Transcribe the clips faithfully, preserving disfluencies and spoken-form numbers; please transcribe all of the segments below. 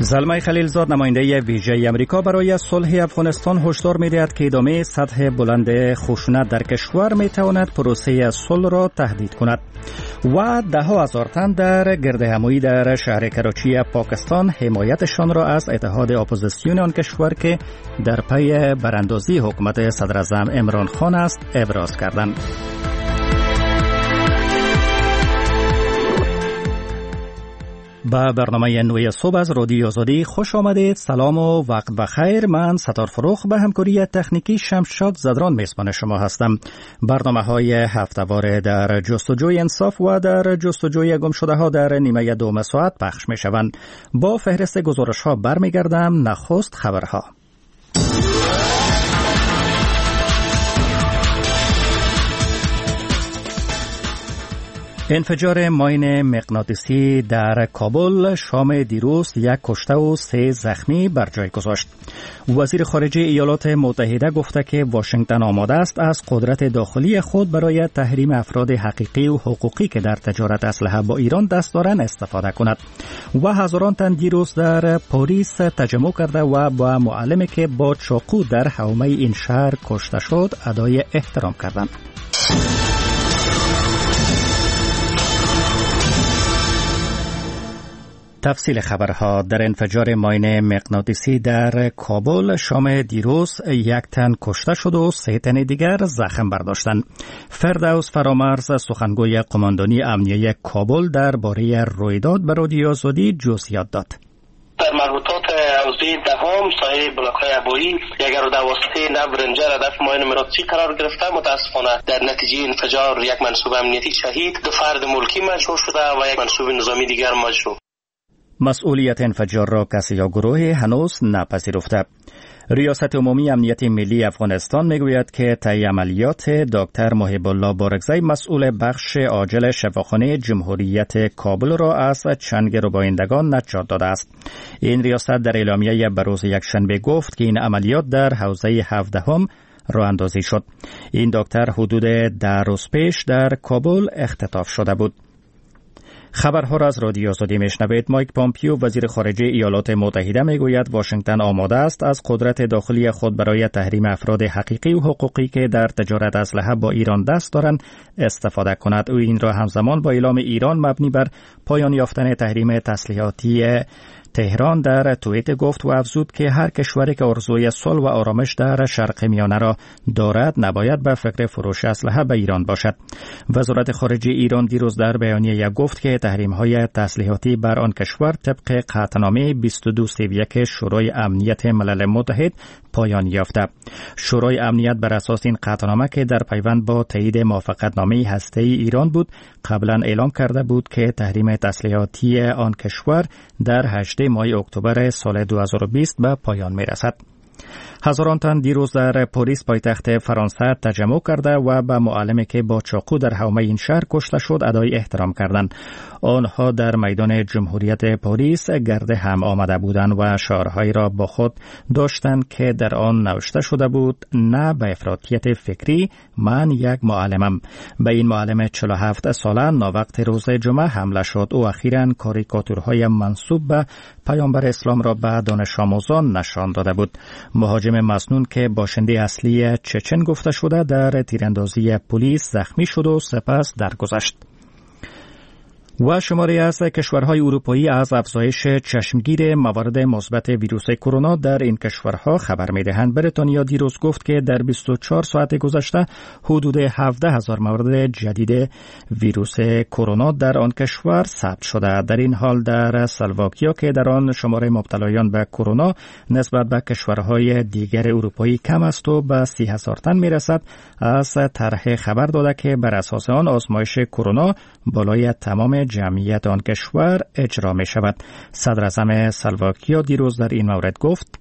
زلمه خلیلزاد نماینده ویژه امریکا برای صلح افغانستان هشدار می‌دهد که ادامه سطح بلند خشونت در کشور می‌تواند پروسه صلح را تهدید کند و ده ها هزار تن در گردهمایی در شهر کراچی پاکستان حمایتشان را از اتحاد اپوزیسیون آن کشور که در پی براندازی حکومت صدراعظم عمران خان است ابراز کردند. با برنامه نوی صبح از رادیو آزادی خوش آمدید. سلام و وقت بخیر. من ستار فروخ به همکاری تکنیکی شمشاد زدران میزبان شما هستم. برنامه های هفته‌واره در جستجوی انصاف و در جستجوی گم شده ها در نیمه دوم ساعت پخش می شوند. با فهرست گزارش ها برمیگردم. نخست خبرها. انفجار ماین مغناطیسی در کابل شام دیروز یک کشته و سه زخمی بر جای گذاشت. وزیر خارجه ایالات متحده گفته که واشنگتن آماده است از قدرت داخلی خود برای تحریم افراد حقیقی و حقوقی که در تجارت اسلحه با ایران دست دارند استفاده کند. و هزاران تن دیروز در پاریس تجمع کرده و با معلمی که با چاقو در حومه این شهر کشته شد ادای احترام کردند. تفصیل خبرها. در انفجار ماین مغناطیسی در کابل شام دیروز یک تن کشته شد و سه تن دیگر زخم برداشتند. فردوس فرامرز سخنگوی قماندانی امنیه کابل درباره رویداد به رادیو آزادی جزئیات داد. در مربوطات حوزه دهم سایه بلاک‌های عبایی یک رو در واسطه نو رنجر هدف ماین مغناطیسی قرار گرفته. متاسفانه در نتیجه انفجار یک منصوب امنیتی شهید، دو فرد ملکی مجروح شده و یک منصوب نظامی دیگر مجروح. مسئولیت انفجار را کسی یا گروهی هنوز نپذیرفته. ریاست عمومی امنیت ملی افغانستان میگوید که طی عملیات دکتر محب الله بارکزی مسئول بخش عاجل شفاخانه جمهوریت کابل را از چنگ ربایندگان نجات داده است. این ریاست در اعلامیه بروز یکشنبه گفت که این عملیات در حوزه هفدهم راه اندازی شد. این دکتر حدود ده روز پیش در کابل اختطاف شده بود. خبرها را از رادیو آزادی میشنوید. مایک پامپیو وزیر خارجه ایالات متحده میگوید واشنگتن آماده است از قدرت داخلی خود برای تحریم افراد حقیقی و حقوقی که در تجارت اسلحه با ایران دست دارند استفاده کند. او این را همزمان با اعلام ایران مبنی بر پایان یافتن تحریم تسلیحاتی تهران در توییت گفت و افزود که هر کشوری که آرزوی صلح و آرامش در شرق میانه را دارد نباید به فکر فروش اسلحه به ایران باشد. وزارت خارجه ایران دیروز در بیانیه گفت که تحریم‌های تسلیحاتی بر آن کشور طبق قطعنامه بیست و دو سی و یک شورای امنیت ملل متحد پایان یافته. شورای امنیت بر اساس این قطعنامه که در پیوند با تایید موافقتنامه هسته‌ای ایران بود، قبلا اعلام کرده بود که تحریم تسلیحاتی آن کشور در هجدهم ماه اکتبر سال دو هزار و بیست به پایان می‌رسد. هزاران تن دیروز در پاریس پایتخت فرانسه تجمع کرده و به معلمی که با چاقو در حومه این شهر کشته شد ادای احترام کردند. آنها در میدان جمهوریت پاریس گرد هم آمده بودند و شعارهایی را با خود داشتند که در آن نوشته شده بود: نه به افراطیت فکری، من یک معلمم. به این معلم چهل و هفت ساله ناوقت روز جمعه حمله شد. او اخیراً کاریکاتورهای منسوب به پیامبر اسلام را به دانش آموزان نشان داده بود. مهاجم مسنون که باشنده اصلی چچن گفته شده در تیراندازی پلیس زخمی شد و سپس درگذشت. و شماری از کشورهای اروپایی از افزایش چشمگیر موارد مثبت ویروس کرونا در این کشورها خبر می‌دهند. بریتانیا دیروز گفت که در بیست و چهار ساعت گذشته حدود هفده هزار مورد جدید ویروس کرونا در آن کشور ثبت شده. در این حال در اسلواکیا که در آن شماره مبتلایان به کرونا نسبت به کشورهای دیگر اروپایی کم است و به سی هزار تن می‌رسد، از طرح خبر داده که بر اساس آن آزمایش کرونا بالای تمام جمعیت آن کشور اجرا می شود. صدر اعظم اسلواکیا دیروز در این مورد گفت: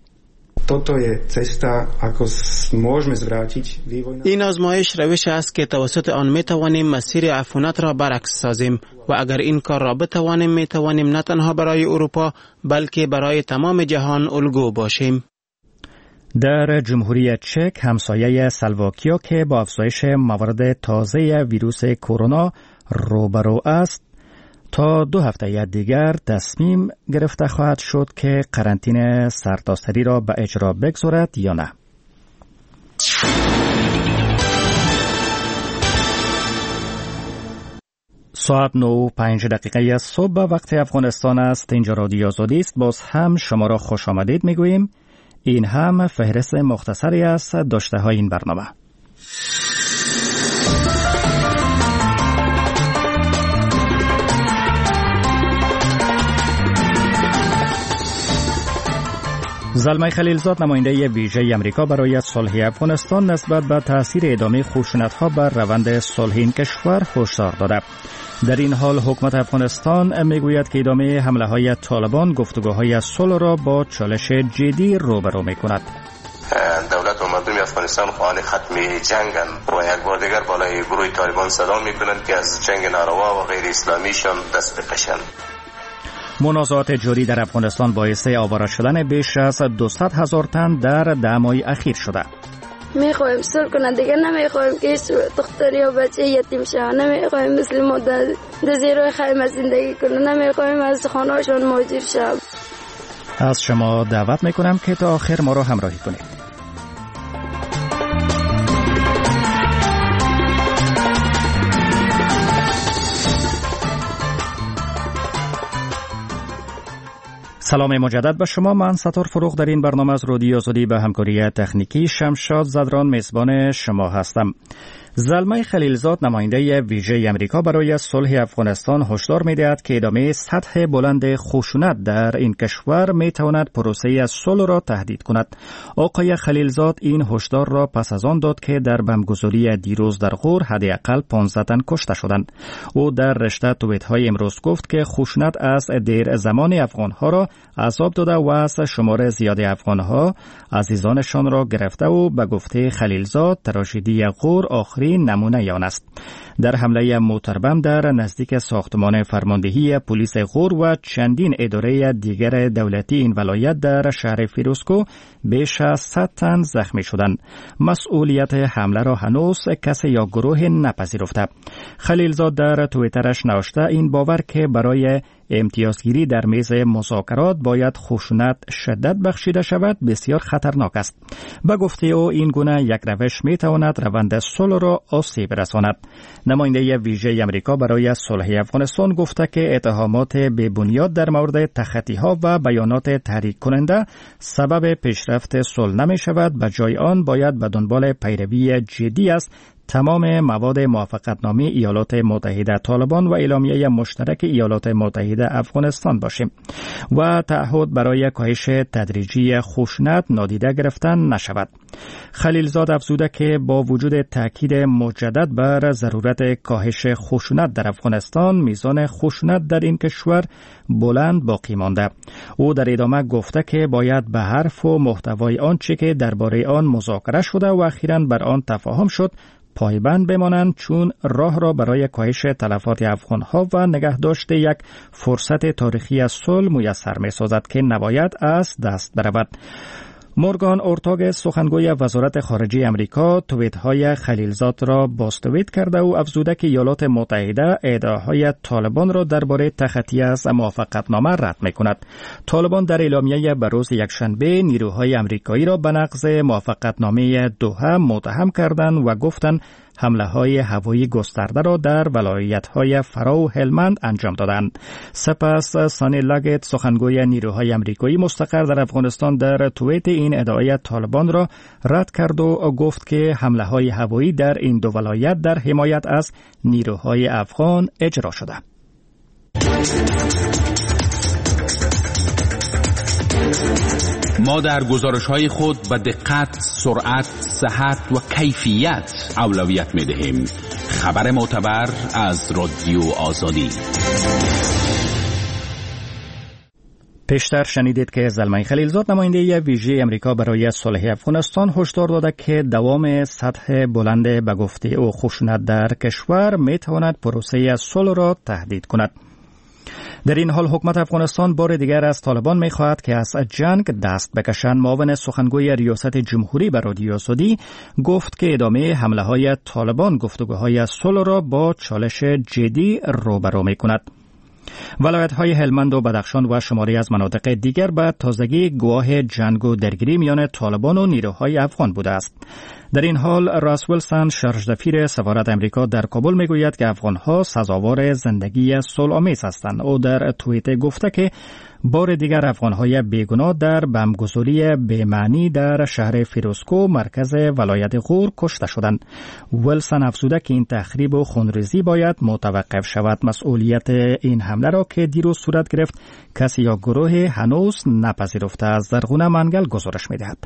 این آزمایش روش است که توسط آن می توانیم مسیر عفونت را برعکس سازیم و اگر این کار را بتوانیم می توانیم نه تنها برای اروپا بلکه برای تمام جهان الگو باشیم. در جمهوری چک همسایه اسلواکیا که با افزایش موارد تازه ویروس کرونا روبرو است، تا دو هفته دیگر تصمیم گرفته خواهد شد که قرنطینه سرتاسری را به اجرا بگذارد یا نه. ساعت نه و پنج دقیقه صبح وقت افغانستان است. اینجا رادیو آزادی است. باز هم شما را خوش آمدید میگوییم. این هم فهرست مختصری است داشته های این برنامه. زلمه خلیلزاد نماینده ویژه امریکا برای صلح افغانستان نسبت به تاثیر ادامه خشونت‌ها بر روند صلح این کشور هشدار داده. در این حال حکومت افغانستان میگوید که ادامه حمله‌های طالبان گفتگوهای صلح را با چالش جدی روبرو می‌کند. دولت و مردم افغانستان خواهان ختم جنگند و یک بار دیگر بالای گروه طالبان صدا می‌کنند که از جنگ ناروا و غیر اسلامیشان دست بکشند. منازعات جاری در افغانستان باعث آواره شدن بیش از دویست هزار تن در ده ماه اخیر شده. میخوایم صلح کنه، دیگه نمیخوایم که دختری و بچه یتیم شوند، نمیخوایم مثل ما در زیرای خیمه زندگی کنه، نمیخوایم از خانه‌شان مهاجر شوند. از شما دعوت میکنم که تا آخر ما را همراهی کنید. سلام مجدد به شما. من ستار فروغ در این برنامه از رادیو آزادی به همکاری تکنیکی شمشاد زدران میزبان شما هستم. زلمه خلیلزاد نماینده ویژه امریکا برای صلح افغانستان هشدار می‌دهد که ادامه سطح بلند خشونت در این کشور می‌تواند پروسه صلح را تهدید کند. آقای خلیلزاد این هشدار را پس از آن داد که در بمبگذاری دیروز در غور حداقل پانزده تن کشته شدند. او در رشته توییت‌های امروز گفت که خشونت از دیر زمان افغان‌ها را عذاب داده و از شمار زیاد افغان‌ها عزیزانشان را گرفته و به گفته خلیلزاد تراژدی غور آخری نمونه آن است. در حمله موتربم در نزدیک ساختمان فرماندهی پلیس غور و چندین اداره دیگر دولتی این ولایت در شهر فیروزکو بیش از صد تن زخمی شدند. مسئولیت حمله را هنوز کسی یا گروه نپذیرفته. خلیلزاد در توییترش نوشته این باور که برای امتیازگیری در میز مذاکرات باید خشونت شدت بخشیده شود بسیار خطرناک است. به گفته او این گونه یک روش می تواند روند صلح را آسیب رساند. نماینده ویژه امریکا برای صلح افغانستان گفته که اتهامات بی بنیاد در مورد تخطی‌ها و بیانات تحریک کننده سبب پیشرفت صلح نمی شود، به جای آن باید به دنبال پیروی جدی است تمام مواد موافقتنامه ایالات متحده طالبان و اعلامیه مشترک ایالات متحده افغانستان باشیم و تعهد برای کاهش تدریجی خشونت نادیده گرفتن نشود. خلیلزاد افزوده که با وجود تاکید مجدد بر ضرورت کاهش خشونت در افغانستان، میزان خشونت در این کشور بلند باقی مانده. او در ادامه گفته که باید به حرف و محتوای آنچه که درباره آن مذاکره شده و اخیراً بر آن تفاهم شد پایبند بمانند، چون راه را برای کاهش تلفات افغان‌ها و نگهداشت یک فرصت تاریخی از صلح میسر می‌سازد که نباید از دست برود. مورگان اورتاگ سخنگوی وزارت خارجه امریکا توییت‌های خلیلزاد را باستویت کرده و افزوده که ایالات متحده ادعاهای طالبان را درباره تخطی از موافقتنامه رد می‌کند. طالبان در اعلامیه به روز یکشنبه نیروهای امریکایی را به نقض موافقتنامه دوحه متهم کردند و گفتند حمله‌های هوایی گسترده را در ولایت‌های فرا و هلمند انجام دادند. سپس سانی لاگت سخنگوی نیروهای امریکایی مستقر در افغانستان در توییت این ادعای طالبان را رد کرد و گفت که حمله‌های هوایی در این دو ولایت در حمایت از نیروهای افغان اجرا شده. ما در گزارش‌های خود به دقت، سرعت، صحت و کیفیت اولویت می‌دهیم. خبر معتبر از رادیو آزادی. پیشتر شنیدید که زلمه خلیلزاد نماینده ویژه امریکا برای صلح افغانستان هشدار داده که دوام سطح بلند به گفته او خشونت در کشور می‌تواند پروسه صلح را تهدید کند. در این حال حکومت افغانستان بار دیگر از طالبان می‌خواهد که از جنگ دست بکشند. معاون سخنگوی ریاست جمهوری بر رادیو آزادی گفت که ادامه حمله‌های طالبان گفتگوهای صلح را با چالش جدی روبرو می‌کند. ولایت‌های هلمند و بدخشان و شماری از مناطق دیگر به تازگی گواه جنگ و درگیری میان طالبان و نیروهای افغان بوده است. در این حال راس ویلسون شارژدفیر سفارت امریکا در کابل میگوید که افغان‌ها سزاوار زندگی صلح‌آمیز هستند. او در توییت گفته که بار دیگر افغان‌های بیگناه در بمبگذاری بی‌معنی در شهر فیروزکوه مرکز ولایت غور کشته شدند. ویلسون افزوده که این تخریب و خونریزی باید متوقف شود. مسئولیت این حمله را که دیروز صورت گرفت کسی یا گروه هنوز نپذیرفته است. زرغونه منگل گزارش می‌دهد.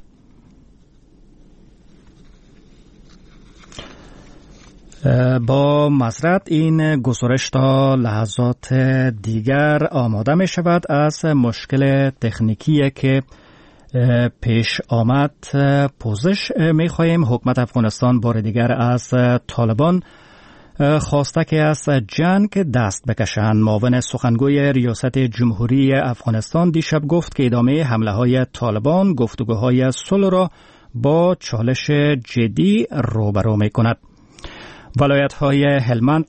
با معذرت این گزارش تا لحظات دیگر آماده می شود. از مشکل تکنیکی که پیش آمد پوزش می خواهیم. حکومت افغانستان بار دیگر از طالبان خواسته که از جنگ دست بکشند. معاون سخنگوی ریاست جمهوری افغانستان دیشب گفت که ادامه حمله های طالبان گفتگوهای صلح را با چالش جدی روبرو می کند. ولایت‌های هلمند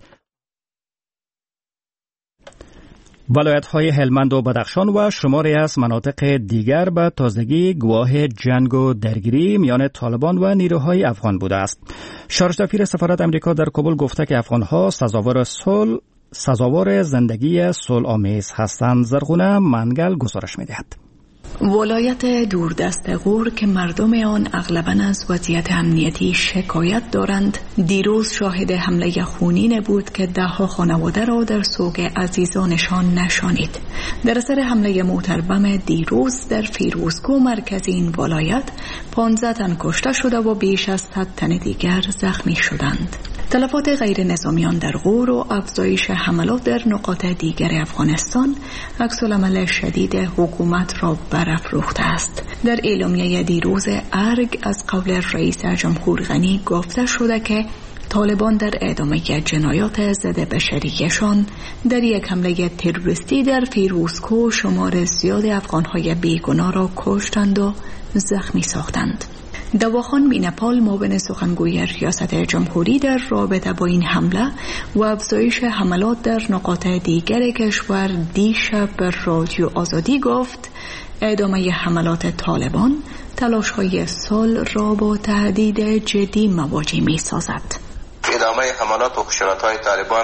ولایت‌های هلمند و بدخشان و شماری از مناطق دیگر به تازگی گواه جنگ و درگیری میان طالبان و نیروهای افغان بوده است. شارژدفیر سفارت امریکا در کابل گفته که افغان‌ها سزاوار صلح سزاوار زندگی صلح‌آمیز هستند. زرغونه منگل گزارش می‌دهد. ولایت دوردست غور که مردم آن اغلباً از وضعیت امنیتی شکایت دارند، دیروز شاهد حمله خونین بود که ده‌ها خانواده را در سوگ عزیزانشان نشانید. در اثر حمله موتربم دیروز در فیروزکوه مرکز این ولایت پانزده تن کشته شده و بیش از صد تن دیگر زخمی شدند. تلفات غیر نظامیان در غور و افزایش حملات در نقاط دیگر افغانستان عکس‌العمل شدید حکومت را برافروخته است. در اعلامیه دیروز ارگ از قول رئیس جمهور غنی گفته شده که طالبان در ادامه جنایات ضد بشریشان در یک حمله تروریستی در فیروزکوه شمار زیاد افغان‌های بیگناه را کشتند و زخمی ساختند. دواخان بینپال معاون سخنگوی ریاست جمهوری در رابطه با این حمله و افزایش حملات در نقاط دیگر کشور دیشب به رادیو آزادی گفت ادامه حملات طالبان تلاش‌های صلح را با تهدید جدی مواجه می‌سازد. ادامه حملات و خشونت‌های طالبان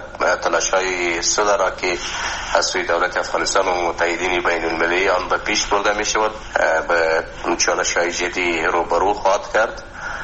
تلاش‌های صلح را که از سوی دولت افغانستان و متحدین بین المللی آن به پیش برده می‌شود به چالش‌های جدی روبرو خواهد کرد.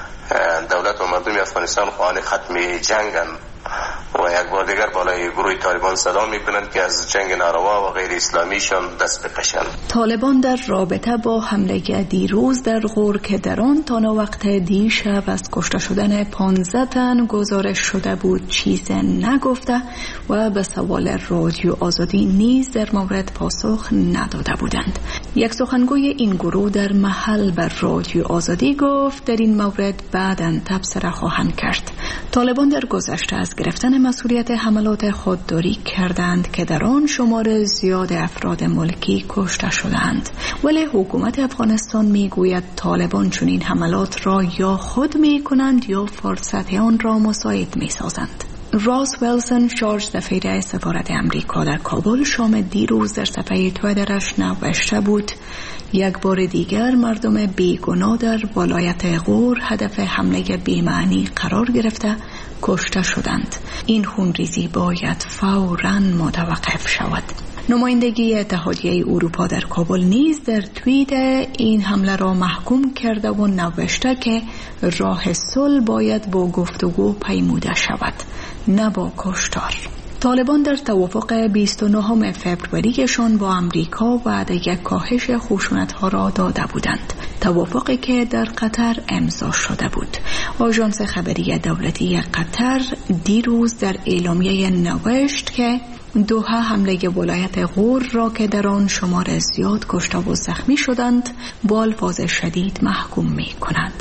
دولت و مردم افغانستان خواهان ختم جنگند و یک بار دیگر بالای گروه طالبان صدا می‌کنند که از جنگ ناروا و غیر اسلامیشان دست بکشند. طالبان در رابطه با حمله دیروز در غور که در آن تا وقت دیشب از کشته شدن پانزده تن گزارش شده بود چیز نگفته و به سوال رادیو آزادی نیز در مورد پاسخ نداده بودند. یک سخنگوی این گروه در محل بر رادیو آزادی گفت در این مورد بعداً تبصره خواهند کرد. طالبان در گذشته از گرفتن مسئولیت حملات خودداری کردند که در آن شمار زیاد افراد ملکی کشته شدند، ولی حکومت افغانستان میگوید طالبان چنین حملات را یا خود میکنند یا فرصت آن را مساعد میسازند. راس ویلسون شارژدفیر سفارت امریکا در کابل شام دیروز در صفحه توییترش نوشته بود یک بار دیگر مردم بیگناه در ولایت غور هدف حمله بی‌معنی قرار گرفته کشته شدند. این خونریزی باید فوراً متوقف شود. نمایندگی اتحادیه اروپا در کابل نیز در توییت این حمله را محکوم کرده و نوشته که راه صلح باید با گفتگو پیموده شود، نه با کشتار. طالبان در توافق بیست و نهم فوریه‌شان با امریکا وعده کاهش خشونت‌ها را داده بودند، توافقی که در قطر امضا شده بود. آژانس خبری دولتی قطر دیروز در اعلامیه نوشت که دوحه حمله ولایت غور را که در آن شمار زیاد کشته و زخمی شدند با الفاظ شدید محکوم می‌کند.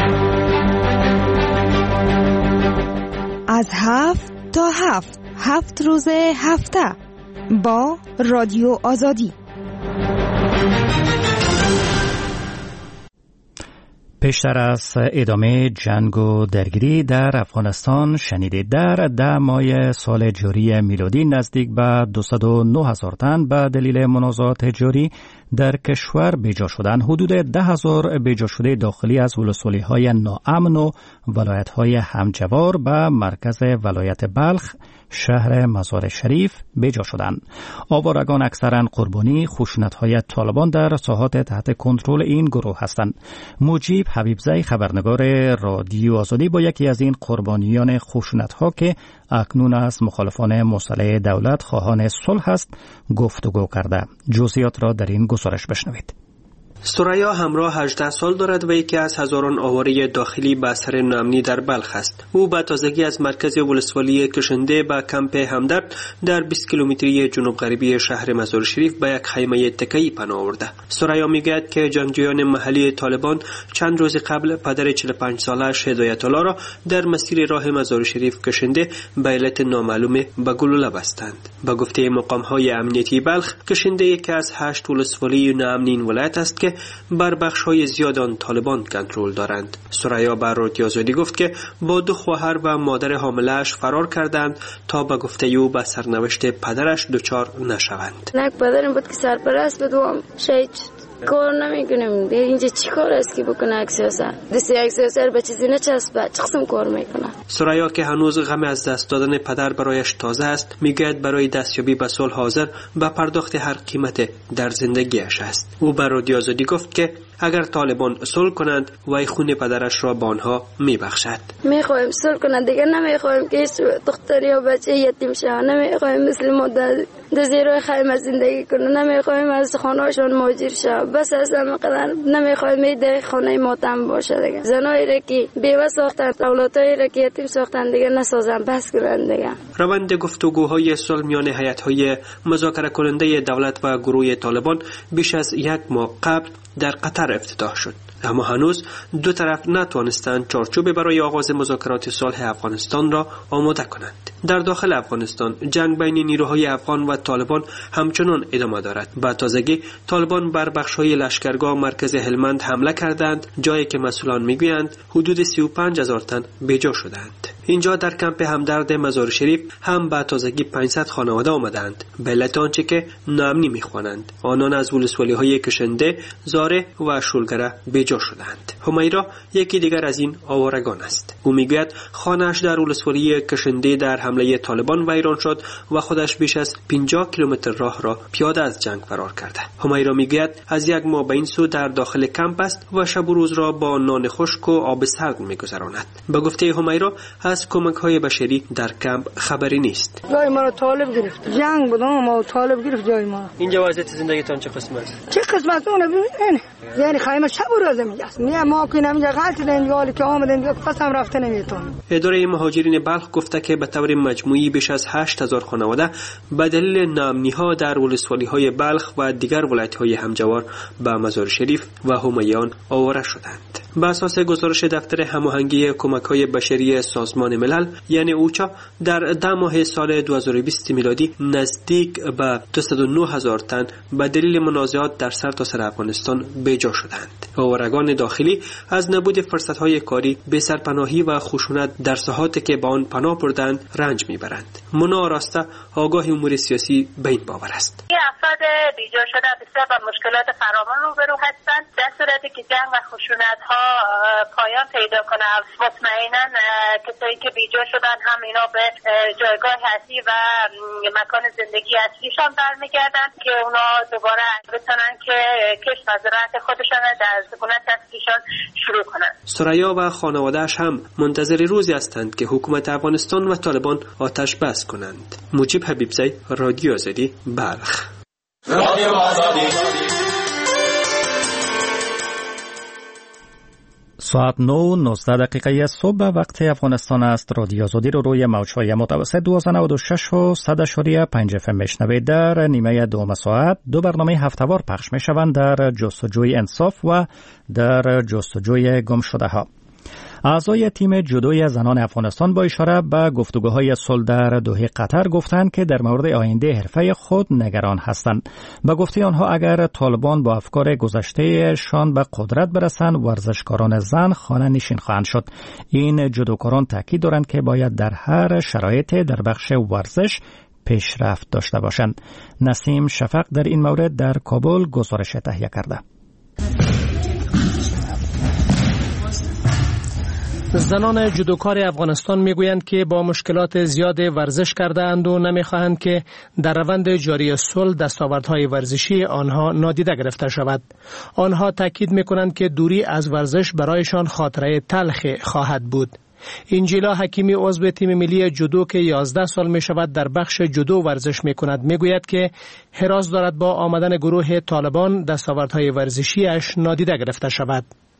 از هفت تا هفت هفت روز هفته با رادیو آزادی. پیشتر از ادامه جنگ و درگیری در افغانستان شنیدید. در ده ماه سال جاری میلادی نزدیک به دویست و نه هزار تن به دلیل منازعات جاری در کشور بیجا شدند. حدود ده هزار بیجا شده داخلی از ولسوالی‌های ناامن و ولایت‌های همجوار به مرکز ولایت بلخ شهر مزار شریف بیجا شدند. آوارگان اکثرا قربانی خشونت‌های طالبان در ساحات تحت کنترل این گروه هستند. مجیب حبیبزی خبرنگار رادیو آزادی با یکی از این قربانیان خشونت‌ها که اکنون از مخالفان مسلح دولت خواهان صلح است گفتگو کرده. جزئیات را در این گزارش بشنوید. سریا همراه هجده سال دارد و یکی از هزاران آواره داخلی به اثر ناامنی در بلخ است. او به تازگی از مرکز ولسوالی کشنده به کمپ همدرد در بیست کیلومتری جنوب غربی شهر مزار شریف به یک خیمه تکه‌ای پناه آورده. سریا میگوید که جنگجویان محلی طالبان چند روز قبل پدر چهل و پنج سالش هدایت الله را در مسیر راه مزار شریف کشنده به علت نامعلوم به گلوله بستند. به گفته مقام‌های امنیتی بلخ، کشنده یکی از هشت ولسوالی ناامن این ولایت است که بر بخش‌های زیاد آن طالبان کنترل دارند. سریا بر رادیو آزادی گفت که با دو خواهر و مادر حامله‌اش فرار کردند تا به گفته او به سرنوشت پدرش دچار نشوند. یک پدرم بود که سرپرست بود و شهید کار نمیکنم. اینجا چی کار است که بکنه اکسیاسر دستی اکسیاسر به چیزی نچسبه چه قسم کار میکنه. سریا که هنوز غم از دست دادن پدر برایش تازه است میگوید برای دستیابی به صلح حاضر به پرداخت هر قیمت در زندگیش است. او بر رادیو آزادی گفت که اگر طالبان صلح کنند وی خون پدرش را به آنها میبخشد. میخوایم صلح کنند، دیگه نمیخوایم که دختری و بچه یتیم شوند، نمیخوایم مثل ما در زیرو خیمه زندگی کنند، نمیخوایم از خانه‌شان مهاجر شوند. بس از همقدر نمیخوایم در خانه ماتم باشه. دیگه زنایی را که بیوه ساختن، اولادایی را که یتیم ساختن دیگه نسازن، بس کنند. دیگه روند گفتگوهای صلح میان هیئت‌های مذاکره کننده دولت و گروه طالبان بیش از یک ماه قبل در قطر افتتاح شد، اما هنوز دو طرف نتوانستند چارچوب برای آغاز مذاکرات صلح افغانستان را آماده کنند. در داخل افغانستان جنگ بین نیروهای افغان و طالبان همچنان ادامه دارد. با تازگی طالبان بر بخش‌های لشکرگاه مرکز هلمند حمله کردند، جایی که مسئولان میگویند حدود سی و پنج هزار تن بیجا شدند. اینجا در کمپ همدرد مزار شریف هم با تازگی پانصد خانواده آمدند به علت آنچه که ناامنی میخوانند. آنان از ولسوالی‌های کشنده، زاره و شولگره بیجا شدند. همیرا یکی دیگر از این آوارگان است. او میگوید خانه‌اش در ولسوالی کشنده در حمله طالبان ویران شد و خودش بیش از پنجاه کیلومتر راه را پیاده از جنگ فرار کرده. همیرا میگوید از یک ماه به این سو در داخل کمپ است و شب و روز را با نان خشک و آب سرد میگذراند. به گفته همیرا از کمک‌های بشری در کمپ خبری نیست. جای ما رو طالب گرفت، جنگ بود ما طالب گرفت جای ما. اینجا وضعیت زندگیتان چه قسم است؟ چه قسمت اون ببین، یعنی خیمه شب و روز میگه میگه ما که نمیگه غلط دنگالی که آمدن دیگه قسم رفته نمیتون. اداره مهاجرین بلخ گفته که به طور مجموعی بیش از هشت هزار خانواده به دلیل ناامنی‌ها در ولسوالی‌های بلخ و دیگر ولایت‌های همجوار به مزار شریف و همیان آواره شدند. بر اساس گزارش دفتر هماهنگی کمک‌های بشری سازمان ملل یعنی اوچا در ده ماه سال دو هزار و بیست میلادی نزدیک به دویست و نه هزار تن به دلیل منازعات در سرتاسر افغانستان بیجا شدند. آوارگان داخلی از نبود فرصت‌های کاری، بی‌سرپناهی و خشونت در ساحاتی که به آن پناه بردند رنج میبرند. منا راسته آگاه امور سیاسی به این باور است. این افراد بیجا شده بسیار با مشکلات فراوان روبرو هستند. در صورتی که جنگ و خشونت‌ها پایان پیدا کنه مطمئنا کسایی که بیجا شدن هم اینا به جایگاه اصلی و مکان زندگی اصلیشان برمیگردن که اونا دوباره بتونن که کسب و زراعت خودشان در سکونت اصلیشان شروع کنن. سریا و خانواده‌اش هم منتظر روزی هستند که حکومت افغانستان و طالبان آتش بس کنند. مجیب حبیبزی، رادیو آزادی، بلخ. رادیو آزادی. ساعت نه نوزده دقیقه صبح وقت افغانستان است. رادیو آزادی رو روی موج‌های متوسط دویست و نود و شش و صد اشاریه پنج اف ام میشنوید. در نیمه دوم ساعت دو برنامه هفته‌وار پخش میشوند در جستجوی انصاف و در جستجوی گم شده ها. اعضای تیم جودوی زنان افغانستان با اشاره به گفتگوهای صلح در دوحه قطر گفتند که در مورد آینده حرفه خود نگران هستند. به گفته آنها اگر طالبان با افکار گذشتهشان به قدرت برسند، ورزشکاران زن خانه نشین خواهند شد. این جودوکاران تاکید دارند که باید در هر شرایط در بخش ورزش پیشرفت داشته باشند. نسیم شفق در این مورد در کابل گزارش تهیه کرده. زنان جودوکار افغانستان میگویند که با مشکلات زیاد ورزش کرده اند و نمیخواهند که در روند جاری صلح دستاوردهای ورزشی آنها نادیده گرفته شود. آنها تاکید میکنند که دوری از ورزش برایشان خاطره تلخ خواهد بود. انجیلا حکیمی عضو تیم ملی جودو که یازده سال می شود در بخش جودو ورزش می کند می گوید که حراس دارد با آمدن گروه طالبان دستاوردهای ورزشیش نادیده گرفته شود.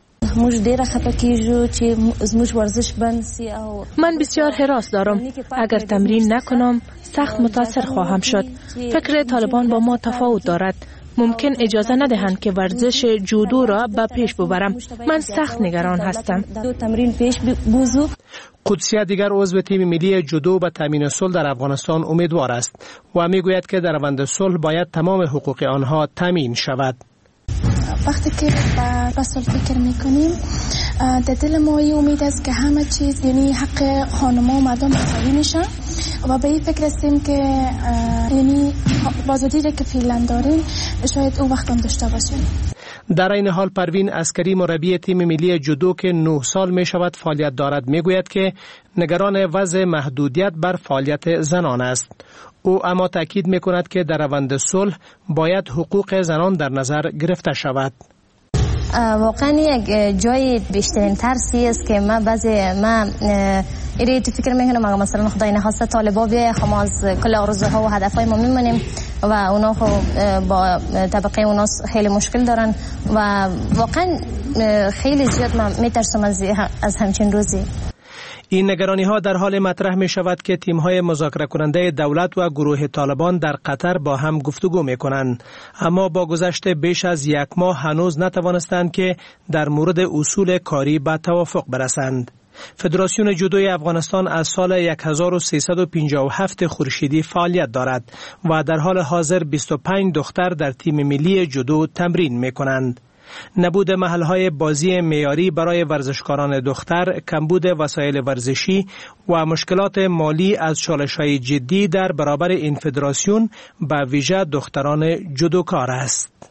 من بسیار حراس دارم. اگر تمرین نکنم سخت متاثر خواهم شد. فکر طالبان با ما تفاوت دارد. ممکن اجازه ندهند که ورزش جودو را به پیش ببرم. من سخت نگران هستم. قدسیه دیگر عضو تیم ملی جودو به تامین صلح در افغانستان امیدوار است و میگوید که در روند صلح باید تمام حقوق آنها تامین شود. وقتی که به صلح فکر میکنیم در دل ما این امید است که همه چیز یعنی حق خانم‌ها و مردم مساوی میشن و به این فکر هستیم که یعنی آزادی را که فعلا داریم شاید او وقت هم داشته باشیم. در این حال پروین عسکری مربی تیم ملی جودو که نه سال می شود فعالیت دارد می گوید که نگران وضع محدودیت بر فعالیت زنان است. او اما تاکید می کند که در روند صلح باید حقوق زنان در نظر گرفته شود. واقعا یک جای بیشترین ترسی است که ما بعضی ما ایره تو فکر میکنم اگه مثلا خدای نخواسته طالبا بیای خب ما از کل آرزوها و هدفهای ما میمونیم و اونا خب با طبقه اونا خیلی مشکل دارن و واقعا خیلی زیاد ما میترسم از از همچین روزی. این نگرانی ها در حال مطرح می شود که تیم های مذاکره کننده دولت و گروه طالبان در قطر با هم گفتگو می کنند، اما با گذشت بیش از یک ماه هنوز نتوانستند که در مورد اصول کاری به توافق برسند. فدراسیون جودوی افغانستان از سال هزار و سیصد و پنجاه و هفت خورشیدی فعالیت دارد و در حال حاضر بیست و پنج دختر در تیم ملی جودو تمرین می کنند. نبود محل‌های بازی معیاری برای ورزشکاران دختر، کمبود وسایل ورزشی و مشکلات مالی از چالش‌های جدی در برابر این فدراسیون به ویژه دختران جودوکار است.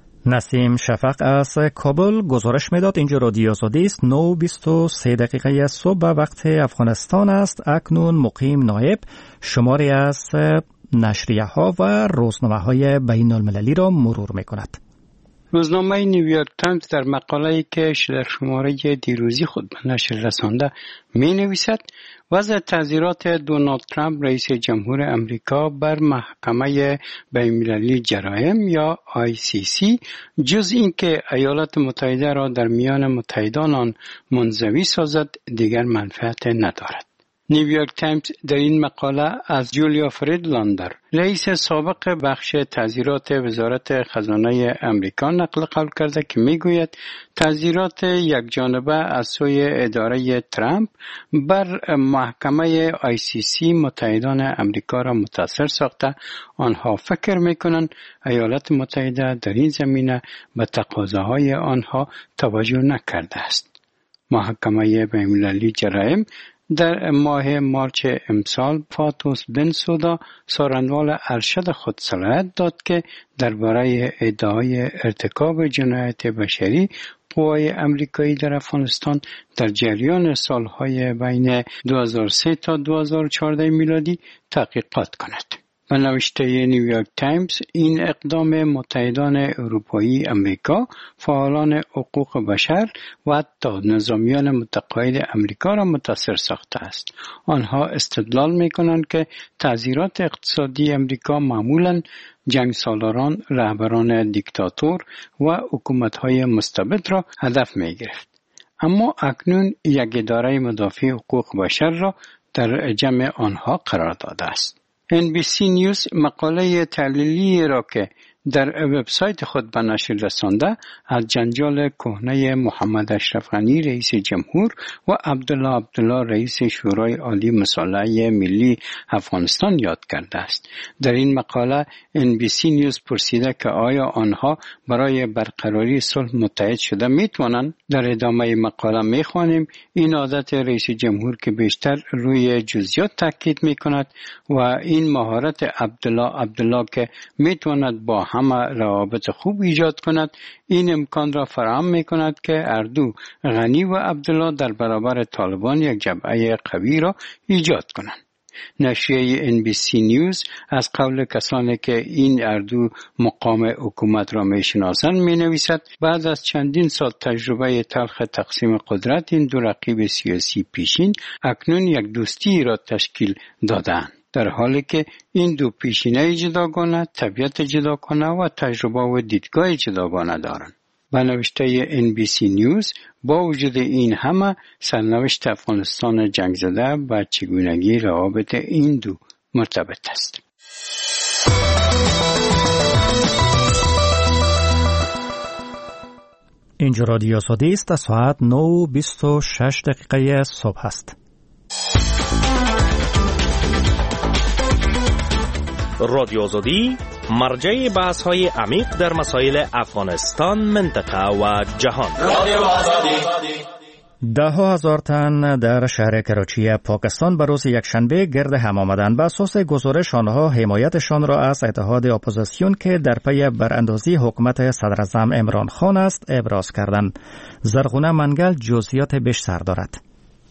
نسیم شفق از کابل گزارش میداد. اینجا رادیو آزادی است. نه و بیست و سه دقیقه صبح وقت افغانستان است. اکنون مقیم نایب شماری از نشریه ها و روزنامه های بین المللی را مرور می کند. روزنامه نیویورک تایمز در مقاله‌ای که در شماره دیروزی خود به نشر رسانده می نویسد وضع تعزیرات دونالد ترامپ رئیس جمهور امریکا بر محکمه بین‌المللی جرایم یا آی سی سی جز اینکه ایالات متحده را در میان متحدان آن منزوی سازد دیگر منفعت ندارد. نیویورک تایمز در این مقاله از جولیا فریدلاندر رئیس سابق بخش تعزیرات وزارت خزانه امریکا نقل قول کرده که میگوید تعزیرات یک جانبه از سوی اداره ترامپ بر محکمه آی سی سی متحدان امریکا را متاثر ساخته آنها فکر میکنند ایالات متحده در این زمینه به تقاضاهای آنها توجه نکرده است. محکمه بین‌المللی جرایم در ماه مارچ امسال فاتوس بنسودا سارنوال ارشد خود صلاحیت داد که درباره ادعای ارتکاب جنایت بشری قوای امریکایی در افغانستان در جریان سالهای بین دو هزار و سه تا دو هزار و چهارده میلادی تحقیقات کند. و نوشته نیویورک تایمز این اقدام متحدان اروپایی امریکا، فعالان حقوق بشر و حتی نظامیان متقاعد امریکا را متاثر ساخته است. آنها استدلال می‌کنند که تعزیرات اقتصادی امریکا معمولاً جنگ سالاران، رهبران دیکتاتور و حکومت‌های مستبد را هدف می‌گرفت. اما اکنون یک اداره مدافع حقوق بشر را در جمع آنها قرار داده است. ان بی سی نیوز مقاله تحلیلی را که در وبسایت خود به نشر رسانده از جنجال کهنه محمد اشرف غنی رئیس جمهور و عبدالله عبدالله رئیس شورای عالی مصالحه ملی افغانستان یاد کرده است. در این مقاله ان بی سی نیوز پرسیده که آیا آنها برای برقراری صلح متحد شده میتوانند؟ در ادامه مقاله میخوانیم این عادت رئیس جمهور که بیشتر روی جزئیات تاکید میکند و این مهارت عبدالله عبدالله که میتواند با همه روابط خوب ایجاد کند این امکان را فراهم میکند که اردو غنی و عبدالله در برابر طالبان یک جبهه قوی را ایجاد کنند. نشریه ان بی سی نیوز از قول کسانی که این اردو مقام حکومت را میشناسند مینویسد بعد از چندین سال تجربه تلخ تقسیم قدرت این دو رقیب سیاسی پیشین اکنون یک دوستی را تشکیل دادند، در حالی که این دو پیشینه جداگانه، طبیعت جداگانه و تجربه و دیدگاه جداگانه دارند. به نوشته ان بی سی نیوز با وجود این همه سرنوشت افغانستان جنگ زده و چگونگی روابط این دو مرتبط است. اینجا رادیو آزادی است. ساعت نه و بیست و شش دقیقه صبح است. رادیو آزادی مرجع بحث های عمیق در مسائل افغانستان، منطقه و جهان. رادیو آزادی. ده ها هزار تن در شهر کراچی پاکستان به روز یکشنبه گرد هم آمدند. به اساس گزارش آنها حمایتشان را از اتحاد اپوزیسیون که در پی براندازی حکومت صدراعظم عمران خان است ابراز کردند. زرغونه منگل جزئیات بیشتر دارد.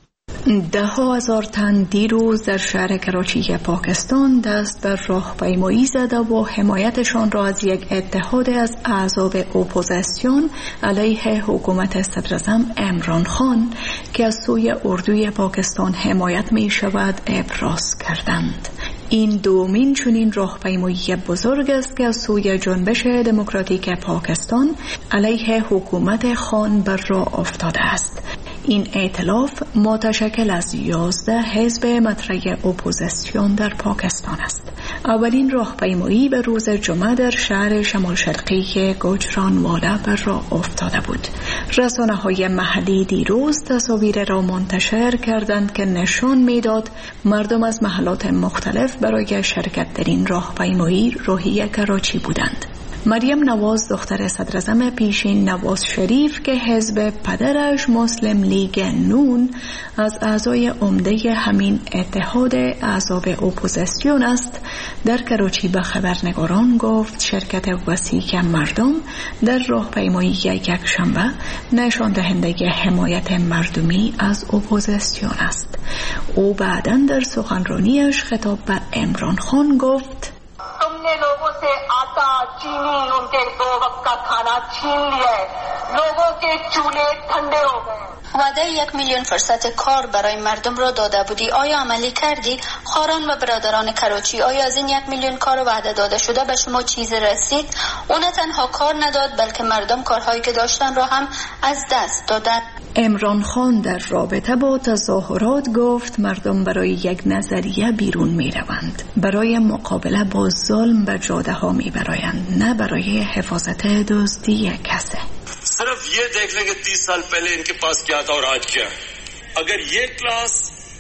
ده ها هزار تن دیروز در شهر کراچی پاکستان دست بر راهپیمایی زده و حمایتشان را از یک اتحاد از احزاب اپوزیسیون علیه حکومت صدراعظم عمران خان که از سوی اردوی پاکستان حمایت می شود ابراز کردند. این دومین چنین راهپیمایی بزرگ است که از سوی جنبش دموکراتیک پاکستان علیه حکومت خان بر راه افتاده است. این ائتلاف متشکل از یازده حزب مطرح اپوزیسیون در پاکستان است. اولین راهپیمایی به روز جمعه در شهر شمال شرقی گوجرانواله بر راه افتاده بود. رسانه‌های محلی دیروز تصاویر را منتشر کردند که نشان می‌داد مردم از محلات مختلف برای شرکت در این راهپیمایی راهی کراچی بودند. مریم نواز دختر صدراعظم پیشین نواز شریف که حزب پدرش مسلم لیگ نون از اعضای عمده همین اتحاد احزاب اپوزیسیون است، در کراچی به خبرنگاران گفت شرکت وسیع مردم در راهپیمایی یک شنبه نشان دهنده حمایت مردمی از اپوزیسیون است. او بعداً در سخنرانیش خطاب به عمران خان گفت तुमने लोगों से आटा चीनी उनके दो वक्त का खाना छीन लिया है, लोगों के चूल्हे ठंडे हो गए. وعده یک میلیون فرصت کار برای مردم را داده بودی، آیا عملی کردی؟ خاران و برادران کراچی، آیا از این یک میلیون کار وعده داده شده به شما چیزی رسید؟ او نه تنها کار نداد بلکه مردم کارهایی که داشتن را هم از دست دادن. عمران خان در رابطه با تظاهرات گفت مردم برای یک نظریه بیرون می روند، برای مقابله با ظلم به جاده ها می برایند، نه برای حفاظت دزدی کسی. صرف یہ دیکھ لیں کہ تیس سال پہلے ان کے پاس کیا تھا اور آج کیا. اگر یہ کلاس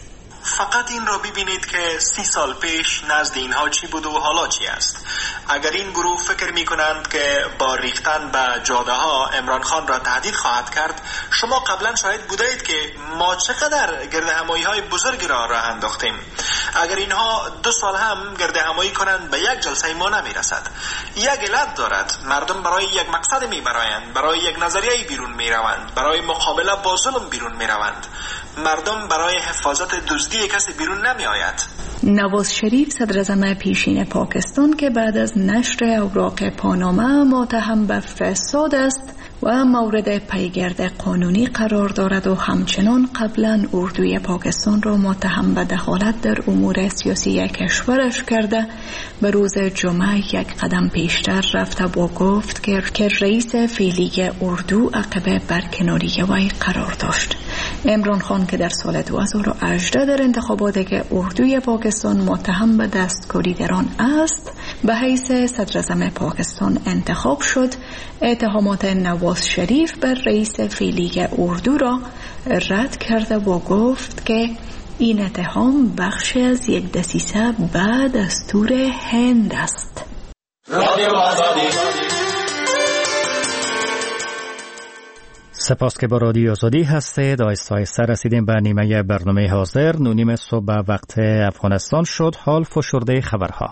فقط این را ببینید که سی سال پیش نزد اینها چی بود و حالا چی است. اگر این گروه فکر می کنند که با ریختن به جاده ها عمران خان را تهدید خواهد کرد، شما قبلا شاهد بودید که ما چقدر گرد همایی های بزرگی را راه انداختیم. اگر اینها دو سال هم گرد همایی کنند به یک جلسه ما نمی رسد. یک علت دارد، مردم برای یک مقصد می برایند، برای یک نظریه بیرون می روند، برای مقابله با ظلم بیرون می روند. مردم برای حفاظت دزدی کسی بیرون نمی آید. نواز شریف صدراعظم پیشین پاکستان که بعد از نشر اوراق پاناما متهم به فساد است و مورد پیگرد قانونی قرار دارد و همچنان قبلا اردوی پاکستان را متهم به دخالت در امور سیاسی کشورش کرده، به روز جمعه یک قدم پیشتر رفته و گفت که که رئیس فعلی اردو عقب برکناری وی قرار داشت. عمران خان که در سال دو هزار و هجده در انتخابات که اردوی پاکستان متهم به دستکاری در آن است به حیث صدراعظم پاکستان انتخاب شد، اتهامات نواز شریف بر رئیس فعلی اردو را رد کرده و گفت که این اتهام بخشی از یک دسیسه به دستور هند است. سپاس که با رادیو آزادی هستید. آیسته آیسته رسیدیم به نیمه برنامه حاضر. نونیم صبح وقت افغانستان شد. حال فشرده خبرها.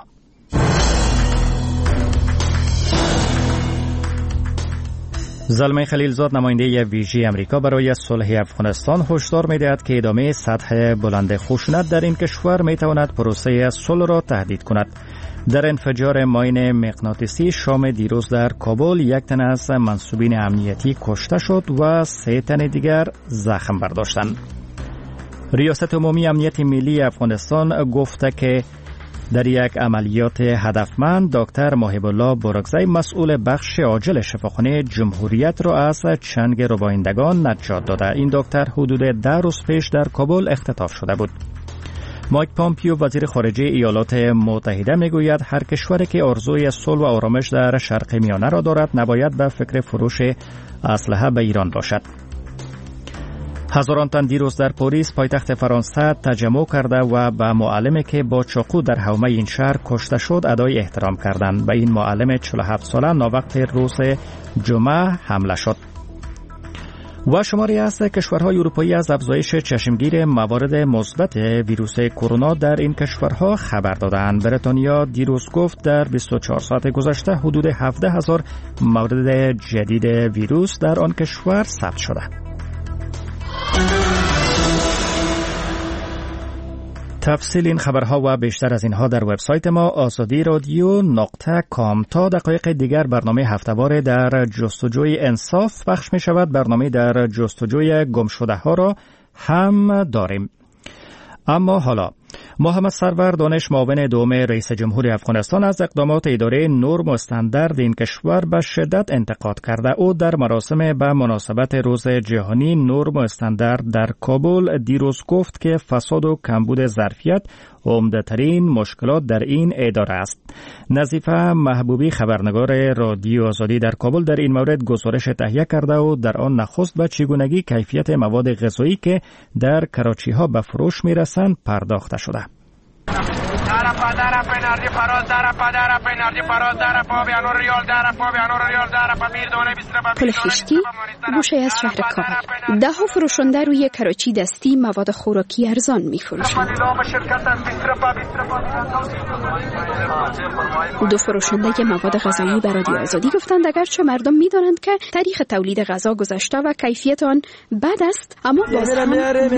زلمه خلیلزاد نماینده ویژه امریکا برای صلح افغانستان هشدار می‌دهد که ادامه سطح بلند خشونت در این کشور می‌تواند پروسه صلح را تهدید کند. در انفجار ماین مغناطیسی شام دیروز در کابل یک تن از منصوبین امنیتی کشته شد و سه تن دیگر زخم برداشتند. ریاست عمومی امنیت ملی افغانستان گفته که در یک عملیات هدفمند دکتر محب الله برگزی مسئول بخش عاجل شفاخانه جمهوریت را از چنگ ربایندگان نجات داده. این دکتر حدود ده روز پیش در کابل اختطاف شده بود. مایک پامپیو وزیر خارجه ایالات متحده میگوید هر کشوری که آرزوی صلح و آرامش در شرق میانه را دارد نباید به فکر فروش اسلحه به ایران باشد. هزاران تن دیروز در پاریس پایتخت فرانسه تجمع کرده و به معلمی که با چاقو در حومه این شهر کشته شد ادای احترام کردند. به این معلم چهل و هفت ساله ناوقت روز جمعه حمله شد. و شماری از کشورهای اروپایی از افزایش چشمگیر موارد مثبت ویروس کرونا در این کشورها خبر دادند. بریتانیا دیروز گفت در بیست و چهار ساعت گذشته حدود هفده هزار مورد جدید ویروس در آن کشور ثبت شده. تفصیل این خبرها و بیشتر از اینها در وبسایت ما آزادی رادیو نقطه کام. تا دقایق دیگر برنامه هفته‌وار در جستجوی انصاف پخش می شود. برنامه در جستجوی گمشده ها را هم داریم. اما حالا محمد سرور دانش معاون دوم رئیس جمهور افغانستان از اقدامات اداره نرم و استاندارد این کشور به شدت انتقاد کرده. او در مراسم به مناسبت روز جهانی نرم و استاندارد در کابل دیروز گفت که فساد و کمبود ظرفیت عمده‌ترین مشکلات در این اداره است. نظیفه محبوبی خبرنگار رادیو آزادی در کابل در این مورد گزارش تهیه کرده و در آن نخست به چگونگی کیفیت مواد غذایی که در کراچی ها به فروش میرسند پرداخته شده. پل خشتی گوشه از شهر کابل. ده ها فروشنده روی کراچی دستی مواد خوراکی ارزان می فروشند. دو فروشنده مواد غذایی به رادیو آزادی گفتند اگرچه مردم می دانند که تاریخ تولید غذا گذشته و کیفیت آن بد است، اما باز هم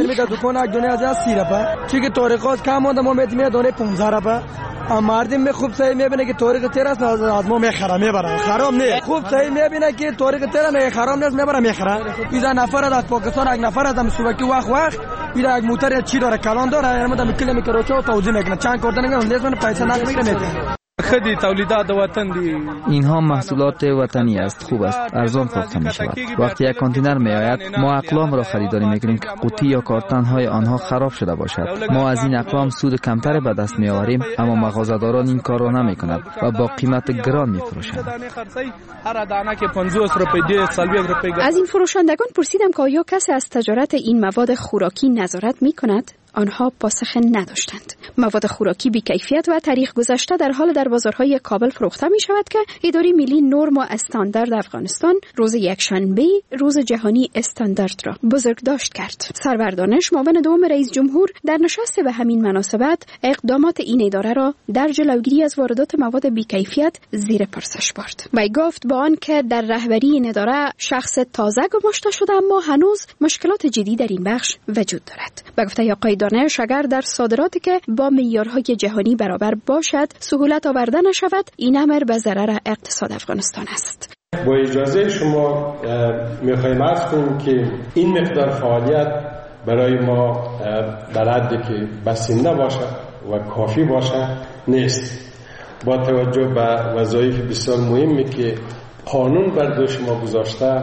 مردم می خوب صحیح میبینه که طریق تیر است از ما میخره میبره خراب نه خوب صحیح میبینه که طریق تیر نه خراب نیست میبره میخره. اینا نفر از پاکستان یک نفر از مسوکی وقت وقت اینا یک موتر چی داره کلان داره یعنی مدام کلی میکروچو توضیح میکنه چند کردن نگه لیزمن پیسه نمیگیره میکنه. خدی تولیدات وطن دی اینها محصولات وطنی است، خوب است، ارزان فروخته می شود. وقتی یک کانتینر می آید ما اقلام را خریداری می کنیم که قوطی یا کارتن های آنها خراب شده باشد. ما از این اقلام سود کمتر به دست می آوریم، اما مغازه‌داران این کار را نمی کنند و با قیمت گران می فروشند. از این فروشندگان پرسیدم که آیا کسی از تجارت این مواد خوراکی نظارت می کند؟ آنها پاسخ نداشتند. مواد خوراکی بی کیفیت و تاریخ گذشته در حال در بازارهای کابل فروخته می شود که اداره ملی نرم و استاندارد افغانستان روز یکشنبه روز جهانی استاندارد را بزرگداشت کرد. سرور دانش معاون دوم رئیس جمهور در نشست به همین مناسبت اقدامات این اداره را در جلوگیری از واردات مواد بی کیفیت زیر پرسش برد. وی گفت با آنکه در رهبری این اداره شخص تازه گماشته شده اما هنوز مشکلات جدی در این بخش وجود دارد. به گفته آقای دانش اگر در صادراتی که با معیارهای جهانی برابر باشد سهولت آورده نشود، این امر به ضرر اقتصاد افغانستان است. با اجازه شما میخوایم عرض کنیم که این مقدار فعالیت برای ما در حدی که بسنده باشد و کافی باشد نیست. با توجه به وظایف بسیار مهمی که قانون بر دوش ما گذاشته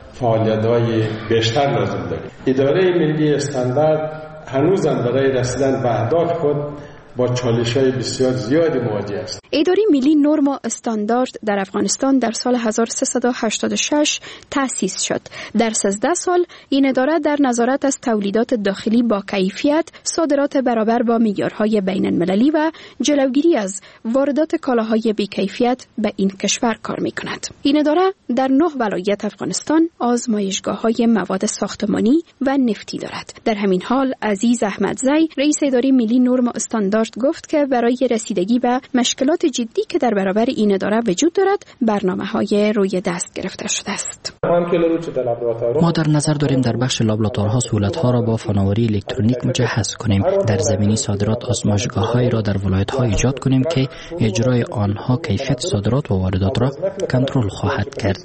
فعالیت‌های بیشتر لازم داریم. اداره ملی استاندارد هنوزم برای رسیدن به اهداف خود با چالش‌های بسیار زیادی مواجه است. اداره ملی نرم و استاندارد در افغانستان در سال هزار و سیصد و هشتاد و شش تأسیس شد. در سیزده سال این اداره در نظارت از تولیدات داخلی با کیفیت، صادرات برابر با معیارهای بین‌المللی و جلوگیری از واردات کالاهای بی‌کیفیت به این کشور کار می‌کند. این اداره در نه ولایت افغانستان آزمایشگاه‌های مواد ساختمانی و نفتی دارد. در همین حال عزیز احمدزی، رئیس اداره ملی نرم و استاندارد گفت که برای رسیدگی به مشکلات جدی که در برابر این اداره وجود دارد، برنامه‌های روی دست گرفته شده است. ما در نظر داریم در بخش لابراتوارها سهولت‌ها را با فناوری الکترونیک مجهز کنیم. در زمینه صادرات آزمایشگاه‌هایی را در ولایت‌ها ایجاد کنیم که اجرای آنها کیفیت صادرات و واردات را کنترل خواهد کرد.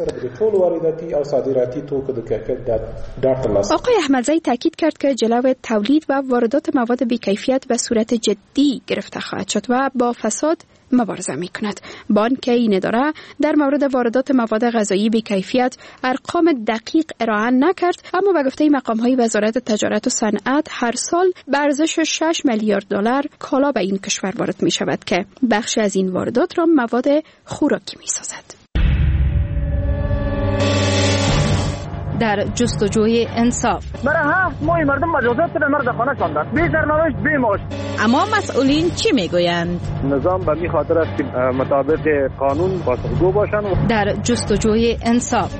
آقای احمدزی تاکید کرد که جلو تولید و واردات مواد بی‌کیفیت به صورت جدی گرفته خواهد شد و با فساد مبارزه می کند. بانک این اداره در مورد واردات مواد غذایی بی‌کیفیت ارقام دقیق ارائه نکرد، اما به گفته مقام‌های وزارت تجارت و صنعت هر سال به ارزش شش میلیارد دلار کالا به این کشور وارد می شود که بخشی از این واردات را مواد خوراکی می سازد. در جستجوی انصاف برای هفت ماه مردم مجازات به مرد خانه شاندن، بی سرنوشت بی معاش. اما مسئولین چی میگویند؟ نظام به می خاطر است که مطابق قانون پاسخگو باشند. در جستجوی انصاف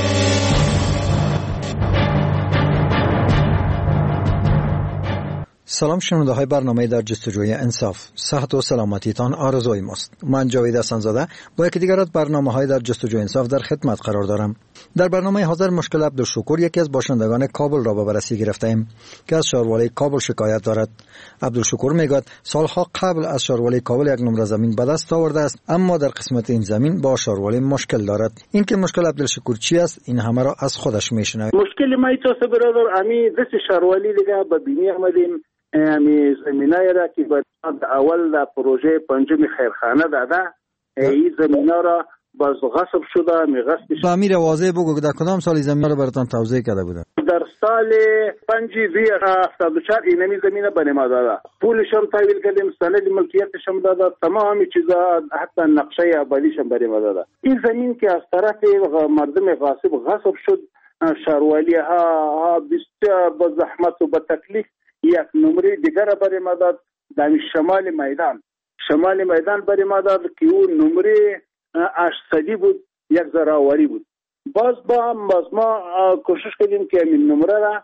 سلام شنونده های برنامه در جستجوی انصاف، صحت و سلامتیتان آرزوی ماست. من جاوید حسن‌زاده با یکی دیگر از برنامه های در جستجوی انصاف در خدمت قرار دارم. در برنامه حاضر مشکل عبدالشکور یکی از باشندگان کابل را به بررسی گرفتیم که از شاروالی کابل شکایت دارد. عبدالشکور میگوید سالها قبل از شاروالی کابل یک نمره زمین به دست آورده است، اما در قسمت این زمین با شاروالی مشکل دارد. این که مشکل عبدالشکور چی است، این همه را از خودش میشنویم. مشکل ما ایتاسه برادر امی دست شاروالی دیگه به بینی آمدیم، امی زمینای را که باید اول در پروژه پنجم خیرخانه داده، این زمینه را باز غصب شده. می غصبش با امیر واضح بگو در کدام سال زمین رو براتون توزیع کرده بودن؟ در سال پنج دوی هفتاد و چهار اینمی زمینه به ما داده، پولش هم تحویل کردیم، سند ملکیتش هم داده، تمام چیزا حتی نقشه آبادیش هم برای ما داده. این زمین که از طرف مردم غاصب غصب شد، شاروالی ها بسیار با زحمت و با تکلیف یک نمره دیگر برای ما داد در شمال میدان. شمال میدان برای ما داد که اون نمره اشصدی بود، یک زراوری بود. باز با هم باز ما کوشش کردیم که این نمره را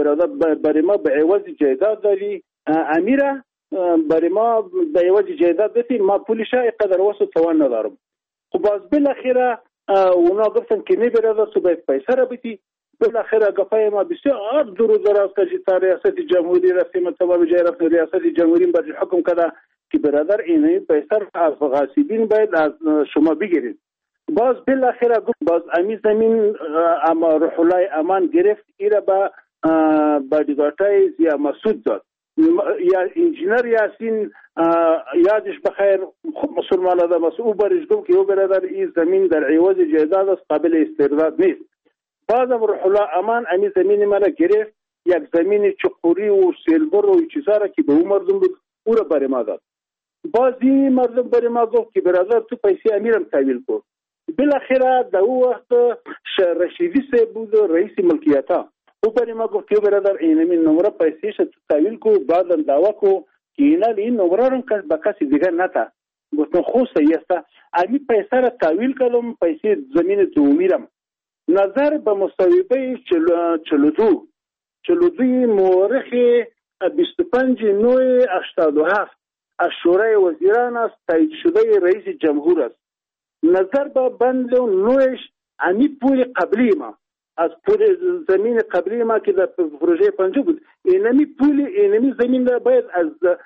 برای ما به عوض جایداد داری امیره، برای ما به عوض جایداد دادی، ما پولش اینقدر واسه توان ندارم. خب باز بالاخره اونا گفتن که نبرده تو باید پیسه را بدی. بالاخره گفای ما بسیار دور و دراز کشید تا ریاست جمهوری رفتیم، تمام جای رفتیم ریاست جمهوری بر حکم کرده که برادر این پیسه از غاصبین باید از شما بگیرید. باز بالاخره باز امی زمین اما روح الله امان گرفت، ایره با بادیگارتای زیا مسعود داد. یا انجینر یاسین یادش بخیر خود مسلمان آدم است، او برش گفت که او برادر این زمین در عوض جایداد است، قابل استرداد نیست. بازم روح الله امان امی زمین مرا گرفت، یک زمین چقوری و سیلبر و چیزا را که به او مردم بود او را برای ما داد. بازی مردم برای ما گفت که برادر تو پیسه امیرم تحویل کن. بالاخره در او وقت رشیدی سه بود رئیس ملکیتا، او برای ما گفت که برادر اینمی نمره پیسهش تو تحویل کو، بعدم دعوا کو که اینا این نمره رو به کسی دیگر نتا. گفتم خوب صحیح است، امی پیسه را تحویل کردم، پیسه زمین دومیرم. نظر به مصوبه چلو دو چلو دوی مورخ بیست و پنج نوع هشتاد و هفت از شورای وزیران است، تایید شده رئیس جمهور است. نظر به بند نوعش امی پول قبلی ما از پول زمین قبلی ما که در پروژه پنجم بود، اینمی پول اینمی زمین را باید از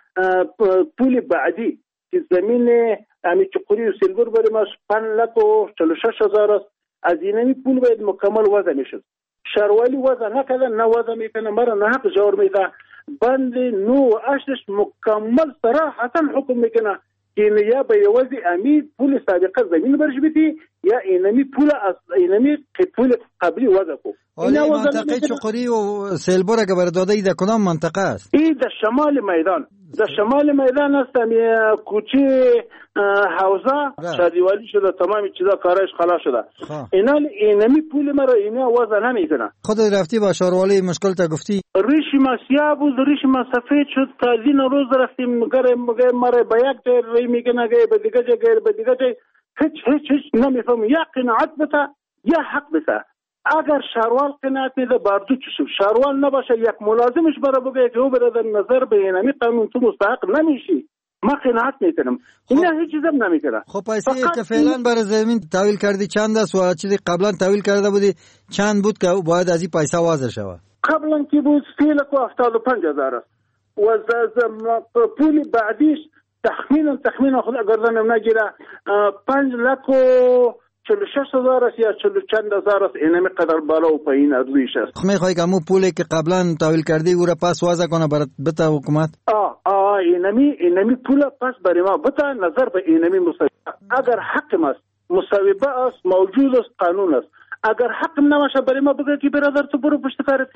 پول بعدی که زمین امی چقوری و سیلبر برای ما پنج لک و چلو شش هزار است، از اینمی پول باید مکمل وضع میشد. شاروالی وضع نکردن، نه وضع میکنه، مرا نه حق جور میده. بند نو اشتش مکمل صراحتا حکم میکنه که یا به یوازی امی پول سابقه زمین برش بیدی یا اینمی پول از اینمی پول قبلی وضع کو. این منطقه چقری و سیلبور که بر داده ای در کدام منطقه است؟ ای در شمال میدان. در شمال میدان است. کوچه حوزه شادیوالی شده، تمامی چیزا کارش خلاص شده. اینا اینمی پول مرا اینا وضع نمیکنه. خود رفتی با شاروالی مشکل تا گفتی؟ ریش ما سیاه بود، ریش ما سفید شد. تا این روز رفتیم گره مگه مرا به یک جای ری میکنه، گه به دیگه جای، گه به دیگه جای. هیچ هیچ هیچ نمیفهم. یا قناعت بده یا حق بده. اگر شاروال قناعت میده باردو چشم، شاروال نباشه یک ملازمش برای بگه که او برای نظر به اینمی قانون تو مستحق نمیشی، ما قناعت میکنم. اینا هیچ چیزم نمیکنه. خب پیسه که فعلا برای زمین تحویل کردی چند است و چیزی قبلا تحویل کرده بودی چند بود که باید از این پیسه واضح شود؟ قبلا که بود سیل کو هفتاد و پنج هزار است و پول بعدیش تخمینا تخمینا خود اگر زنم نگیره پنج لک و چلو شش هزار است یا چلو چند هزار است. اینمی قدر بالا و پایین از رویش است. میخوایی که همون پولی که قبلا تحویل کردی او را پس وضع کنه برات بته حکومت؟ آه آه اینمی اینمی پول پس برای ما بته نظر به اینمی مساوی. اگر حق است مساویبه است، موجود است، قانون است. اگر حق نماشه برای ما بگه که برادر تو برو پشت کارت.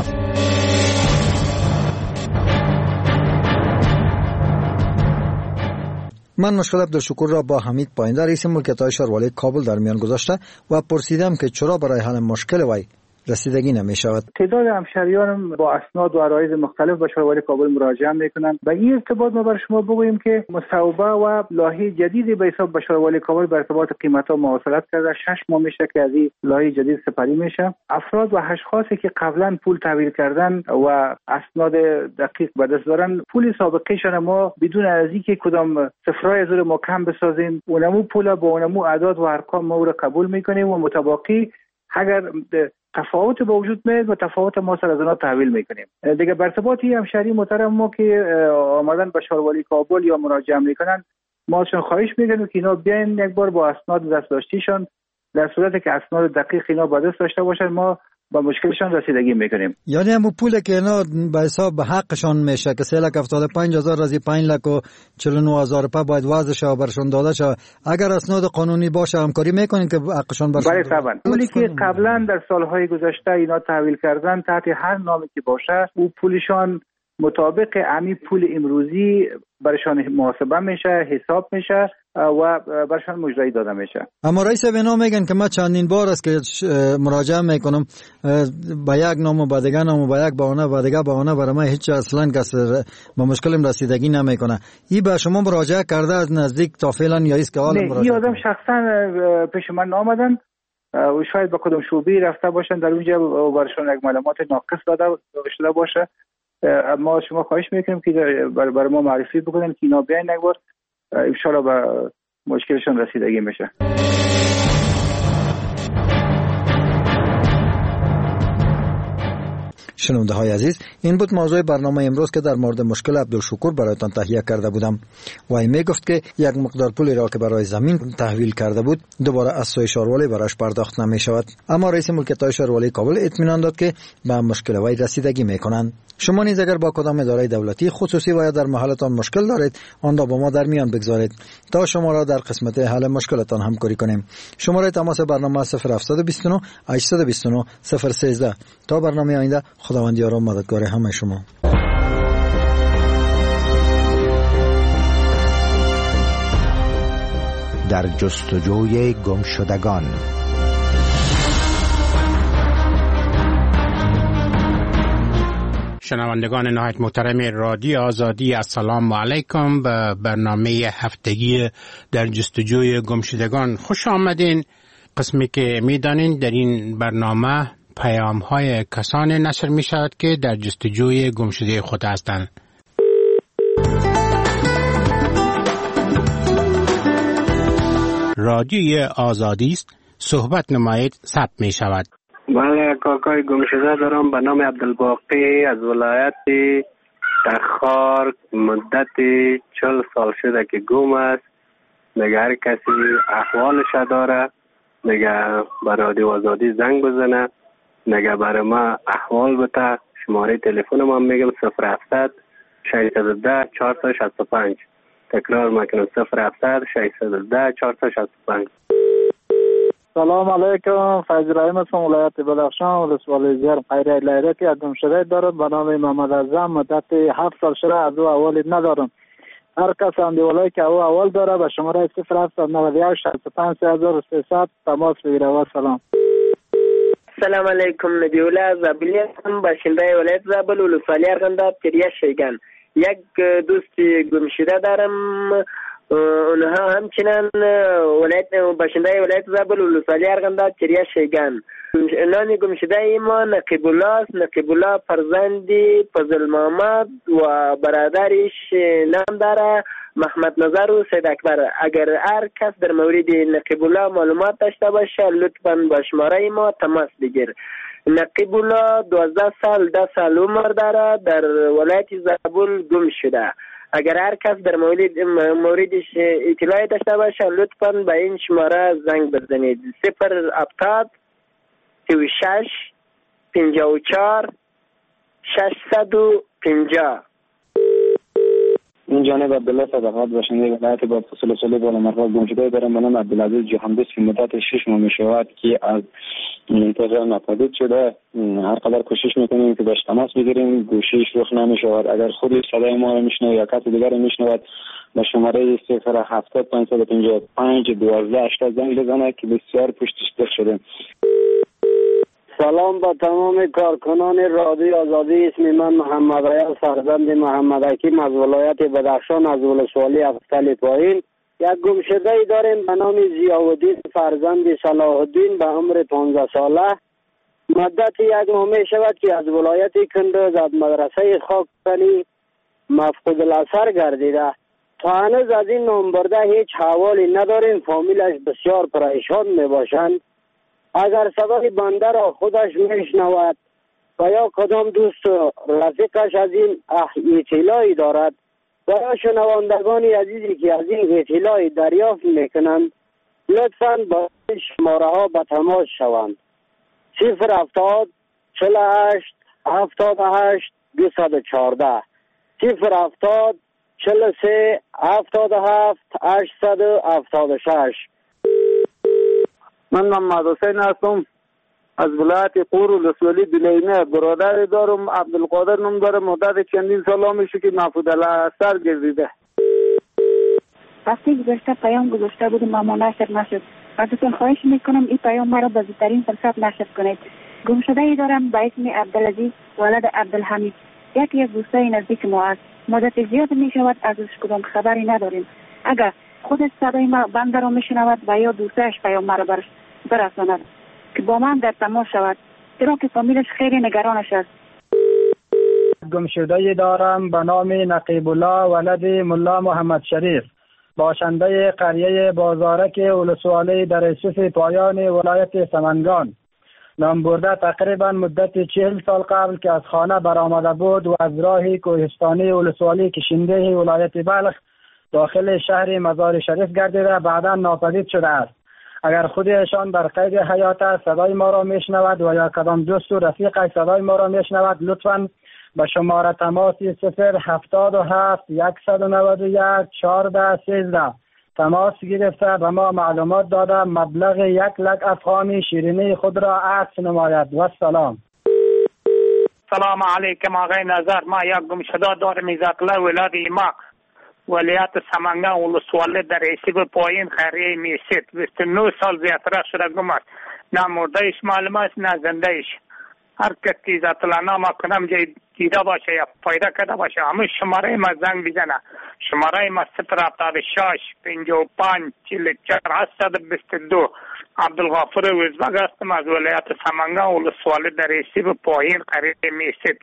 من مشکل عبدالشکور را با حمید پاینده رئیس ملکیت‌های شاروالی کابل در میان گذاشته و پرسیدم که چرا برای حل مشکل وی رسیدگی نمی شود. تعداد همشهریان با اسناد و عرایض مختلف به شاروالی کابل مراجعه میکنند. به این ارتباط ما بر شما بگوییم که مصوبه و لایحه جدیدی به حساب به شاروالی کابل بر ارتباط قیمت‌ها مواصلت کرده. شش ماه میشه که از این لایحه جدید سپری میشه. افراد و اشخاصی که قبلا پول تحویل کردن و اسناد دقیق به دست دارن، پول سابقه‌شان ما بدون از اینکه کدام صفرای از ما کم بسازیم، اونمو پول با اونمو اعداد و ارقام ما رو قبول میکنیم و متباقی اگر تفاوت با وجود میاد و تفاوت ما سر از اونها تحویل میکنیم. دیگه بر ارتباط همشهری محترم ما که آمدن به شاروالی کابل یا مراجعه میکنن، ما ازشون خواهش میکنیم که اینا بیاین یک بار با اسناد دستداشتیشان، در صورتی که اسناد دقیق اینا با دست داشته باشن ما با مشکلشان رسیدگی میکنیم. یعنی همون پولی که اینا به حساب به حقشان میشه که سه لک هفتاد و پنج هزار از پنج لک و چهل و نه هزار روپیه باید وضع شه و برشون داده شه، اگر اسناد قانونی باشه همکاری میکنین که حقشان برشون؟ بله طبعا. پولی که قبلا در سالهای گذشته اینا تحویل کردن تحت هر نامی که باشه، او پولشان مطابق امی پول امروزی برشان محاسبه میشه، حساب میشه و برشان مجری داده میشه. اما رئیس بنا میگن که ما چندین بار است که مراجعه میکنم با یک نام و با دیگه نام و با یک بهانه و دیگه بهانه، برای من هیچ اصلا کس با مشکلم رسیدگی نمیکنه. این به شما مراجعه کرده از نزدیک تا فعلا یا است که حال مراجعه؟ این آدم شخصا پیش من آمدن و شاید با کدوم شعبه رفته باشن، در اونجا برشان یک معلومات ناقص داده شده باشه. ما شما خواهش میکنیم که برای ما معرفی بکنن که اینا بیاین یک بار، ان شاءالله به مشکلشون رسیدگی میشه. شنونده های عزیز، این بود موضوع برنامه امروز که در مورد مشکل عبدالشکور برایتان تهیه کرده بودم. و این می گفت که یک مقدار پولی را که برای زمین تحویل کرده بود دوباره از سوی شاروالی برایش پرداخت نمی شود. اما رئیس ملکیت‌های شاروالی کابل اطمینان داد که به مشکل وی رسیدگی می کنند. شما نیز اگر با کدام اداره دولتی خصوصی و یا در محلتان مشکل دارید، آن را با ما در میان بگذارید تا شما را در قسمت حل مشکلتان همکاری کنیم. شماره تماس برنامه صفر هفت دو نه هشت دو نه صفر یک سه. تا برنامه آینده، خداوند یار و مددگار همه شما. در جستجوی گمشدگان. شنوندگان نهایت محترم رادیو آزادی، السلام علیکم. به برنامه هفتگی در جستجوی گمشدگان خوش آمدین. قسمی که میدانین در این برنامه پیام های کسان نشر می شود که در جستجوی گمشده خود هستند. رادیوی آزادی است، صحبت نمایید، ثبت می شود. بله، کاکای گمشده دارم به نام عبدالباقی از ولایت تخار. مدت چل سال شده که گم است. دیگه هر کسی احوالش داره، دیگه به رادیو آزادی زنگ بزنه، دیگه برای ما احوال بده. شماره تلفن ما میگم صفر هفت ششصد ده چهارصد و شصت و پنج. تکرار میکنم صفر هفت ششصد ده چهارصد و شصت و پنج. سلام علیکم. فیض رحیم هستم، ولایت بدخشان، ولسوالی زیرم خیریه لیره که گم شده دارم. به نام محمد اعظم. مدت هفت سال شده از او اولی ندارم. هر کس هم دیولایی که او اول داره به شماره صفر هفت نود و هشت شصت و پنج سه هزار و سیصد تماس بگیره. و سلام. سلام علیکم. ندیوله زابلی هستم، باشنده ولایت زابل، ولسوالی ارغنداب، تریه شیگان. یک دوستی گم شده دارم، اونها همچنان ولایت باشنده ولایت زابل، ولسوالی ارغنداب، تریه شیگان. نام گم شده ما نقیب الله است. نقیب الله فرزندی فضل محمد و برادرش نام داره محمد نظر و سید اکبر. اگر هر کس در مورد نقیب الله معلومات داشته باشه لطفاً با شماره ما تماس بگیر. نقیب الله دوازده سال ده سال عمر داره، در ولایت زابل گم شده. اگر هر کس در مورد موردش اطلاعی داشته باشه لطفاً به این شماره زنگ بزنید. صفر هفتاد سی و شش پنجاه و چهار ششصد و پنجاه. این جانب عبدالله صدقات باشنده ولایت با فصل سالی بالا مرغاب گم شده دارم به نام عبدالعزیز جهاندوست که مدت شش ماه می شود که از منطقه ناپدید شده. هر قدر کوشش میکنیم که باش تماس بگیریم، گوشیش رخ نمی شود. اگر خودی صدای ما رو میشنوه یا کسی دیگر میشنود به شماره صفر هفتاد پانصد و پنجاه و پنج دوازده هشتاد زنگ بزنه که بسیار پشتش دخ شده. سلام با تمام کارکنان رادیو آزادی. اسم من محمد عیال فرزند محمد حکیم از ولایت بدخشان از ولسوالی افضل پایین. یک گم شده ای داریم به نام ضیاءالدین فرزند صلاح الدین به عمر پانزده ساله. مدت یک ماه می شود که از ولایت کندوز از مدرسه خاکستانی مفقود الاثر گردیده. تا هنوز از این نام برده هیچ حوالی نداریم. فامیلش بسیار پریشان می باشند. اگر صدای بنده را خودش میشنود و یا کدام دوست و رفیقش از این اطلاعی دارد و یا شنوندگان عزیزی که از این اطلاعی دریافت میکنند لطفاً با این شماره ها به تماس شوند. صفر هفتاد چهل و هشت هفتاد و هشت دویست و چهارده صفر هفتاد چهل و سه هفتاد و هفت هشتصد و هفتاد و شش. من محمد حسین هستم از ولایت قور ولسوالی دلینه. برادر دارم عبدالقادر نام داره. مدت چندین سال میشه که مفقود الاثر گردیده. هفته گذشته پیام گذاشته بودم اما نشر نشد. ازتون خواهش میکنم این پیام مرا به زودترین فرصت نشر کنید. گم شده ای دارم به اسم عبدالعزیز ولد عبدالحمید. یکی از دوستای نزدیک ما است. مدت زیاد میشود ازش کدام خبری نداریم. اگر خود صدای ما بنده را میشنود و یا دوستش پیام مرا برش برساند که با من در تماس شود، چرا که فامیلش خیلی نگرانش است. گم شده دارم به نام نقیب الله ولد ملا محمد شریف باشنده قریه بازارک ولسوالی در ایسوس پایان ولایت سمنگان. نام برده تقریبا مدت چهل سال قبل که از خانه برآمده بود و از راه کوهستانی ولسوالی کشنده ولایت بلخ داخل شهر مزار شریف گردیده بعدا ناپدید شده است. اگر خودشان در قید حیات است صدای ما را میشنود و یا کدام دوست و رفیق صدای ما را میشنود لطفاً به شماره تماسی صفر هفتاد و هفت صد و نود و یک چهارده سیزده تماس گرفته به ما معلومات داده مبلغ یک لک افغانی شیرینی خود را عکس نماید. و سلام. سلام علیکم آقای نظر. ما یک گم شده دارم میزاقله ولاد ایماق ولایت سمنگان ولسوالی در ایسیب پایین خیریه میسید. بیست و نه سال زیادتر شده گم است. نه مردهش معلوم است نه زندهش. هر کسی اطلاع نامه کنم جای دیده باشه یا پیدا کرده باشه همون شماره ما زنگ بزنه. شماره ما صفر هفتاد و شش پنجاه و پنج چهل و چهار هشتصد و بیست و دو. عبدالغفور وزبگ هستم از ولایت سمنگان ولسوالی در ایسیب پایین خیریه میسید.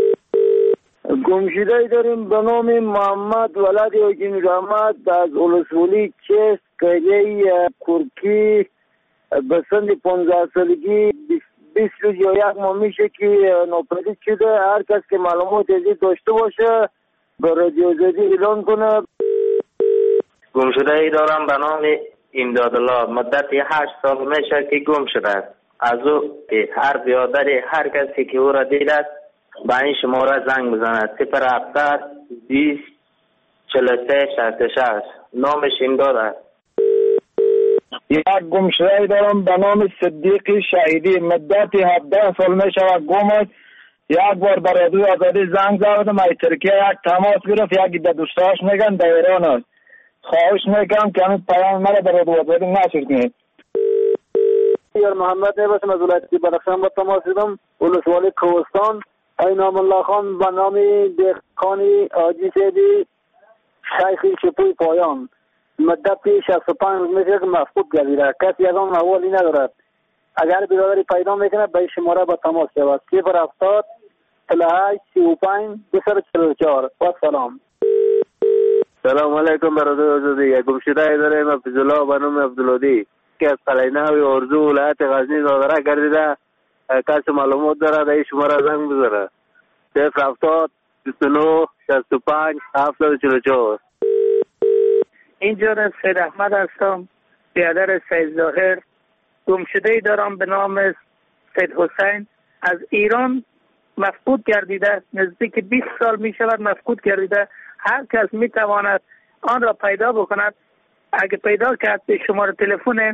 گم شده ای داریم به نام محمد ولد حکیم رحمت از ولسوالی چست قریه کرکی به سن پانزده سالگی بیست روز یا یک ماه میشه که ناپدید شده. هر کس که معلومات ازی داشته باشه به رادیو آزادی اعلان کنه. گم شده ای دارم به نام امدادالله مدت هشت سال میشه که گم شده است. از او هر بیادر هر کسی که او را دید است به این شماره زنگ بزند. صفر هفتاد بیست چهل و سه شصت و شش. نامش امداد است. یک گمشده دارم به نام صدیقی شهیدی، مدت هفده سال می شود گم است. یک بار بر رادیو آزادی زنگ زدم، از ترکیه یک تماس گرفت، یک به دوستاش میگن در ایران است. خواهش میکنم که همین پیام مرا بر رادیو آزادی نشر کنید. یار محمد نباشم از ولایت بدخشان با تماس دیدم، ولسوالی کوهستان. اینام الله خان به نام دهقانی حاجی سیدی شیخی شپوی پایان، مدت شصت و پنج روز میشه که مفقود گردیده، کسی از آن حوالی ندارد. اگر برادری پیدا میکنه به شماره با تماس شود صفر هفتاد چهل و هشت سی و پنج دویست و چهل و چهار. و سلام. سلام علیکم برادر آزادی. گمشده داریم عبدالله به نام عبدالهادی که از قلعه نوی ارزو ولایت غزنی نادره گردیده. کسی معلومات داره در این شماره زنگ بزنه صفر هفتاد بیست و نه شصت و پنج هفتاد و چهل و چهار. اینجا از سید احمد هستم، برادر سید ظاهر. گمشده دارم به نام سید حسین، از ایران مفقود گردیده، نزدیک بیست سال می شود مفقود گردیده. هر کس می تواند آن را پیدا بکند. اگه پیدا کرد به شماره تلفن.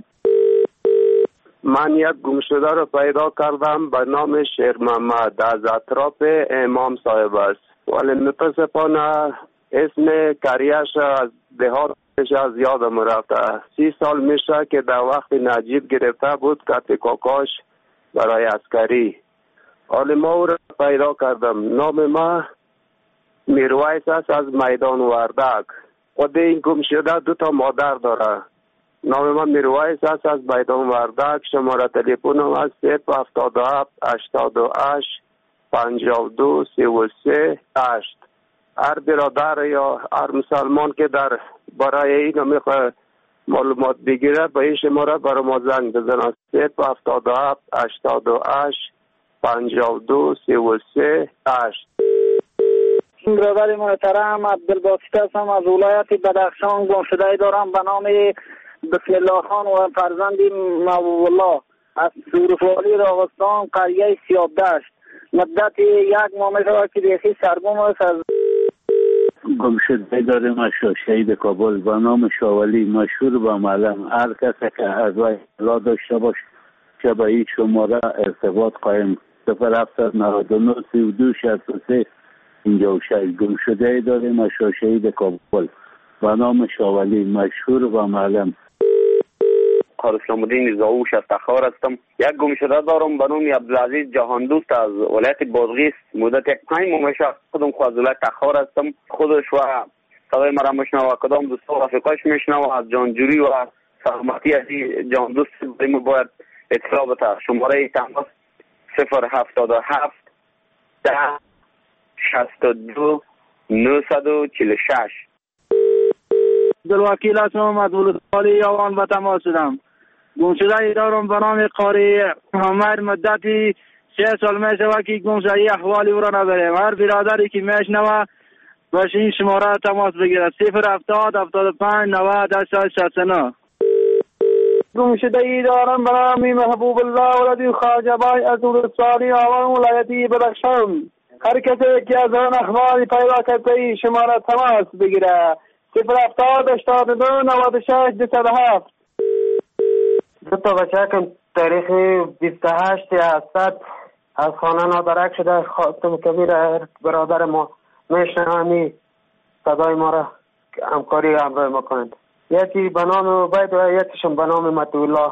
من یک گمشده را پیدا کردم به نام شیخ محمد، از اطراف امام صاحب است، ولی متاسفانه اسم کریش از دهاتش از یادم رفته. سی سال میشه که در وقت نجیب گرفته بود کت کاکاش برای عسکری. حالا ما او را پیدا کردم. نام ما میرویس است از میدان وردک. خود این گمشده دو تا مادر داره. نام من میرویس است از میدان وردک. شماره تلفنم است صفر هفتاد و هفت هشتاد و هشت پنجاه و دو سی و سه هشت. هر برادر یا هر مسلمان که در برای این میخواه معلومات بگیره به این شماره برای ما زنگ بزنه صفر هفتاد و هفت هشتاد و هشت پنجاه و دو سی و سه هشت. برادر محترم عبدالباسط هستم، از ولایت بدخشان. گمشده دارم به نام بسم الله خان و فرزند محبوب الله، از سورفالی راغستان قریه سیابدشت. مدت یک ماه میشه که بیخی سرگم است. از گمشده داریم از شهید کابل به نام شاولی، مشهور و معلم. هر کسی که از وی اطلاع داشته باش که به این شماره ارتباط قایم صفر هفتصد و نود و نه سی و دو شصت و سه اینجا و شش. گمشده داریم از شهید کابل به نام شاولی، مشهور و معلم. قار اسلام الدین زاوش از تخار هستم. یک گمشده دارم به نام عبدالعزیز جهان دوست از ولایت بادغیس. مدت یک پنج ماه میشه خودم از ولایت تخار هستم. خودش و صدای مرا میشنوه، کدام دوست و رفیقاش میشنوه. از جانجوری و سلامتی از جهان دوست بیم باید اطلاع بده. شماره تماس صفر هفتاد و هفت ده شصت و دو نهصد و چهل و شش. دلوکیل هستم، از ولسوالی یوان به تماس شدم. گمشده دارم به نام قاری محمد، مدتی سه سال می شود که گمشده احوالی او را نداریم. هر برادری که میشنوه باش این شماره تماس بگیرد صفر هفتاد هفتاد و پنج نود هشتاد شصت و نه. گمشده دارم به نام محبوب الله ولدی خواجه بای از ولسوالی یوان ولایت بدخشان. هر کسی که از آن اخباری پیدا کرده این شماره تماس بگیره صفر هفتاد هشتاد و دو نود و شش دویست و هفت. دو تا بچه که تاریخ بیست و هشت هفتصد از خانه نادرک شده. خاتم کبیر برادر ما میشنمی صدای ما را همکاری همراه ما کنند. یکی به نام عبید و یکیشون به نام مطیع.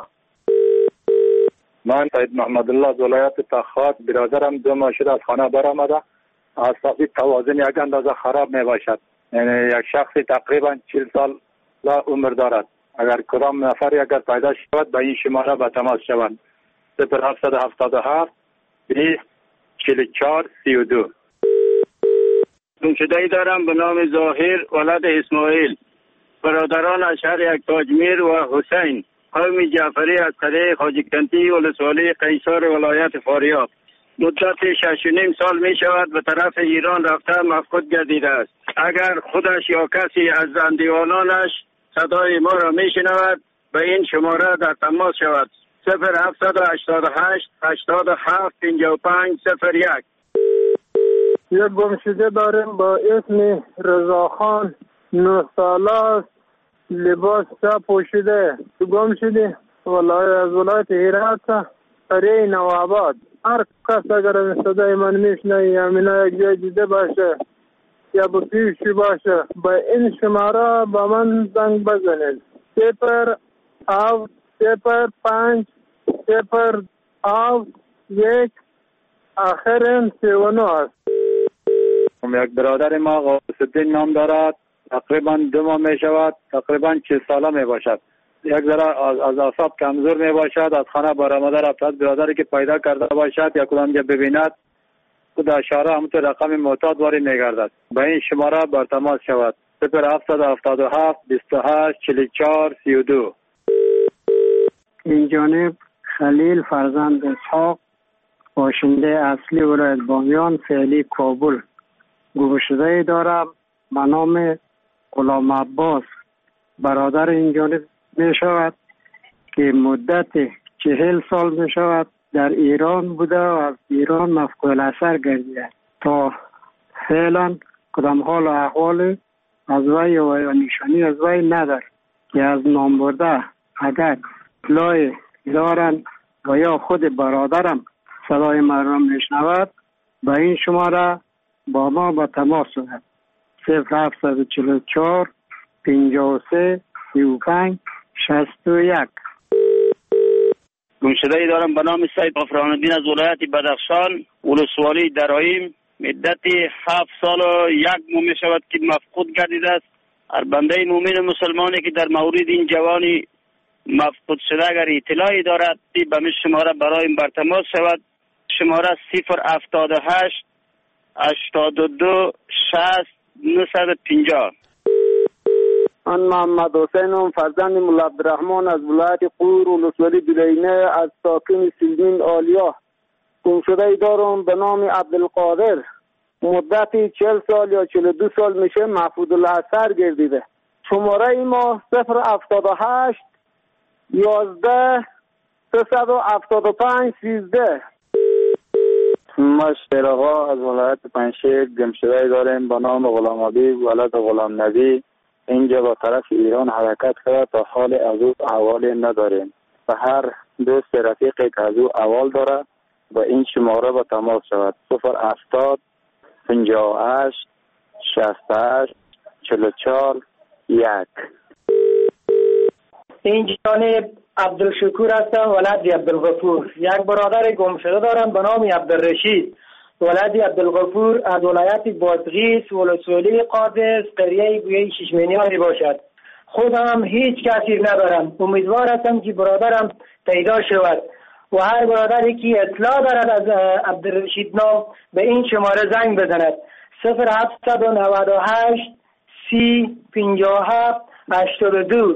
من سید محمد الله از ولایت تخار. برادرم دو ماه شده از خانه برآمده. اعصابی توازن یک اندازه خراب می باشد. یعنی یک شخصی تقریبا چهل سال لا عمر دارد. اگر کدام نفری اگر پیدا شود به این شماره به تماس شوند صفر هفتصد و هفتاد و هفت بیست چهل و چهار سی و دو. گمشده‌ای دارم به نام ظاهر ولد اسماعیل. برادران از شهر یک تاجمیر و حسین، قوم جعفری از قریه خواجه کنتی ولسوالی قیصر ولایت فاریاب. مدت شش و نیم سال می شود به طرف ایران رفته مفقود گردیده است. اگر خودش یا کسی از زندگانانش صدای ما را می شنود به این شماره در تماس شود صفر هفتصد و هشتاد و هشت هشتاد و هفت پنجاه و پنج صفر یک. یک گمشده داریم با اسم رضاخان، نه ساله است، لباس تا پوشیده تو گم شدی والله از ولایت هرات قریه نوآباد. هر کس اگر این صدای من میشنه یا من یک جای دیده باشه یا با پیشی باشه با این شماره با من زنگ بزنید. صفر آف صفر پنج صفر آف یک آخرین سیونو است. یک برادر ما غوث‌الدین نام دارد. تقریبا دو ماه می شود. تقریبا چه ساله می باشد. یک ذره از, از اعصاب کمزور می باشد. از خانه برآمده رفت. برادری که پیدا کرده باشد یا کدام جا ببیند خود اشاره همونطور رقم معتاد واری می گردد. به این شماره بر تماس شود. صفر هفتصد و هفتاد و هفت بیست و هشت چهل و چهار سی و دو. این جانب خلیل فرزند اسحاق باشنده اصلی ولایت بامیان فعلی کابل گمشده دارم به نام غلام عباس. برادر این جانب می شود که مدت چهل سال می شود در ایران بوده و از ایران مفقود الاثر گردیده. تا فعلا کدام حال و احوال از وی و نشانی از وی ندارد که از نام برده اگر اطلاع دارن و یا خود برادرم صدای مردم میشنود به این شماره با ما به تماس شود. صفر هفتصد و چهل و چهار پنجاه و سه سی و پنج شصت و یک. گمشده‌ای دارم به نام سید غفران‌الدین از ولایت بدخشان ولسوالی درایم. مدت هفت سال و یک ماه می شود که مفقود گردیده است. هر بنده مومن مسلمانی که در مورد این جوانی مفقود شده اگر اطلاعی دارد به می شماره برای بر تماس شود. شماره صفر هفتاد و هشت هشتاد و دو شصت نهصد و پنجاه. من محمد حسینم فرزند مولا عبدالرحمن از ولایت قور ولسوالی دلینه از ساکن سلمین آلیا. گمشده دارم به نام عبدالقادر. مدت چهل سال یا چهل و دو سال میشه مفقود الاثر گردیده. شماره ای ما صفر هفتاد و هشت یازده سیصد و هفتاد و پنج سیزده. ما شیرآقا از ولایت پنجشیر گمشده داریم به نام غلام حبیب ولد غلام نبی. اینجا با طرف ایران حرکت کرده تا حال از او احوالی نداریم. و هر دوست رفیقی که از او احوال داره با این شماره با تماس شود. صفر هفتاد پنجاه و هشت شصت و هشت چهل و چهار یک. این جانب عبدالشکور هستم ولد عبدالغفور. یک برادر گمشده دارم به نام عبدالرشید ولد عبدالغفور از ولایت بادغیس ولسوالی قادس قریه گویه ششمینیانی باشد. خودم هیچ کسی ندارم. امیدوار هستم که برادرم پیدا شود و هر برادری که اطلاع دارد از عبدالرشید نام به این شماره زنگ بزند. صفر هفتصد و نود و هشت سی پنجاه و هفت هشتاد و دو.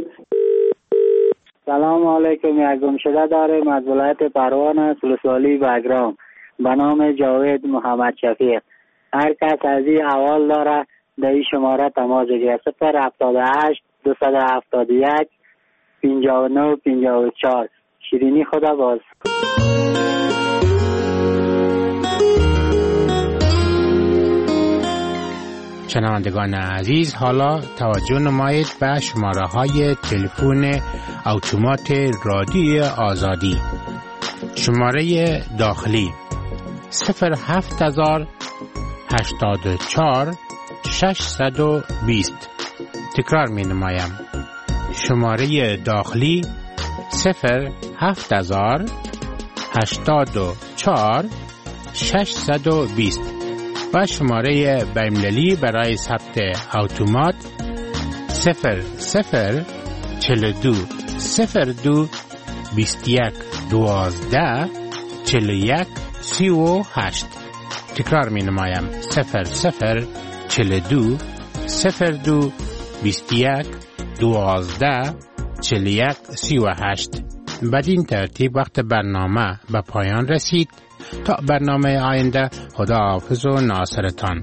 سلام علیکم. یک گمشده داریم از ولایت پروان ولسوالی بگرام به نام جاوید محمد شفیق. هر کس از این احوال داره در این شماره تماس بگیرد. صفر هفتاد و هشت دویست و هفتاد و یک پنجاه و نه پنجاه و چهار. شیرینی خدا باز. شنوندگان عزیز، حالا توجه نمایید به شماره های تلفن اتومات رادیو آزادی. شماره داخلی صفر هفت هزار هشتاد و چهار ششصد و بیست. تکرار می نمایم. شماره داخلی صفر هفت هزار هشتاد و چهار ششصد و بیست و شماره بین‌المللی برای ثبت اتومات صفر صفر چهل و دو صفر دو بیست و یک دوازده چهل و یک سی و هشت. تکرار می نمایم. صفر صفر چهل و دو صفر دو بیست و یک دوازده چهل و یک سی و هشت. بدین ترتیب وقت برنامه به پایان رسید. تا برنامه آینده، خدا حافظ و ناصرتان.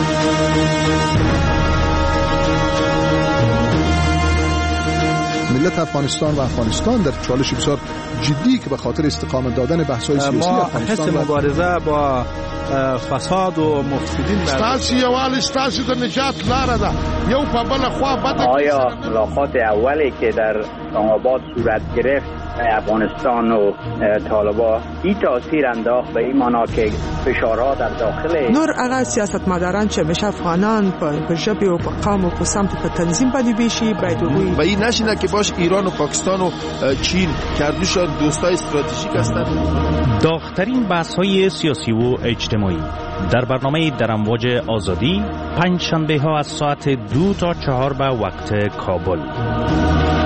ملت تاریخ افغانستان و افغانستان در چالش بسیار جدی که به خاطر استقامت دادن بحث‌های سیاسی افغانستان ما مبارزه با فساد و مفسدین ستاسو یوال ستاسو د نجات لاره ده یو په بل خوا بده. آیا ملاقات اولی که در اسلام آباد صورت گرفت افغانستان و طالبان این تاثیر انداخت به این معنا که فشارها در داخل نور هغه سیاستمداران چې همیشه افغانان په ژبه او په قوم او په سمت په تنظیم باندې بیشي باید وي و این نشینه که باش ایران و پاکستان و چین کردوشان دوستای استراتژیک هستند. داغ‌ترین بحث‌های سیاسی و اجتماعی در برنامه در امواج آزادی پنج شنبه ها از ساعت دو تا چهار به وقت کابل.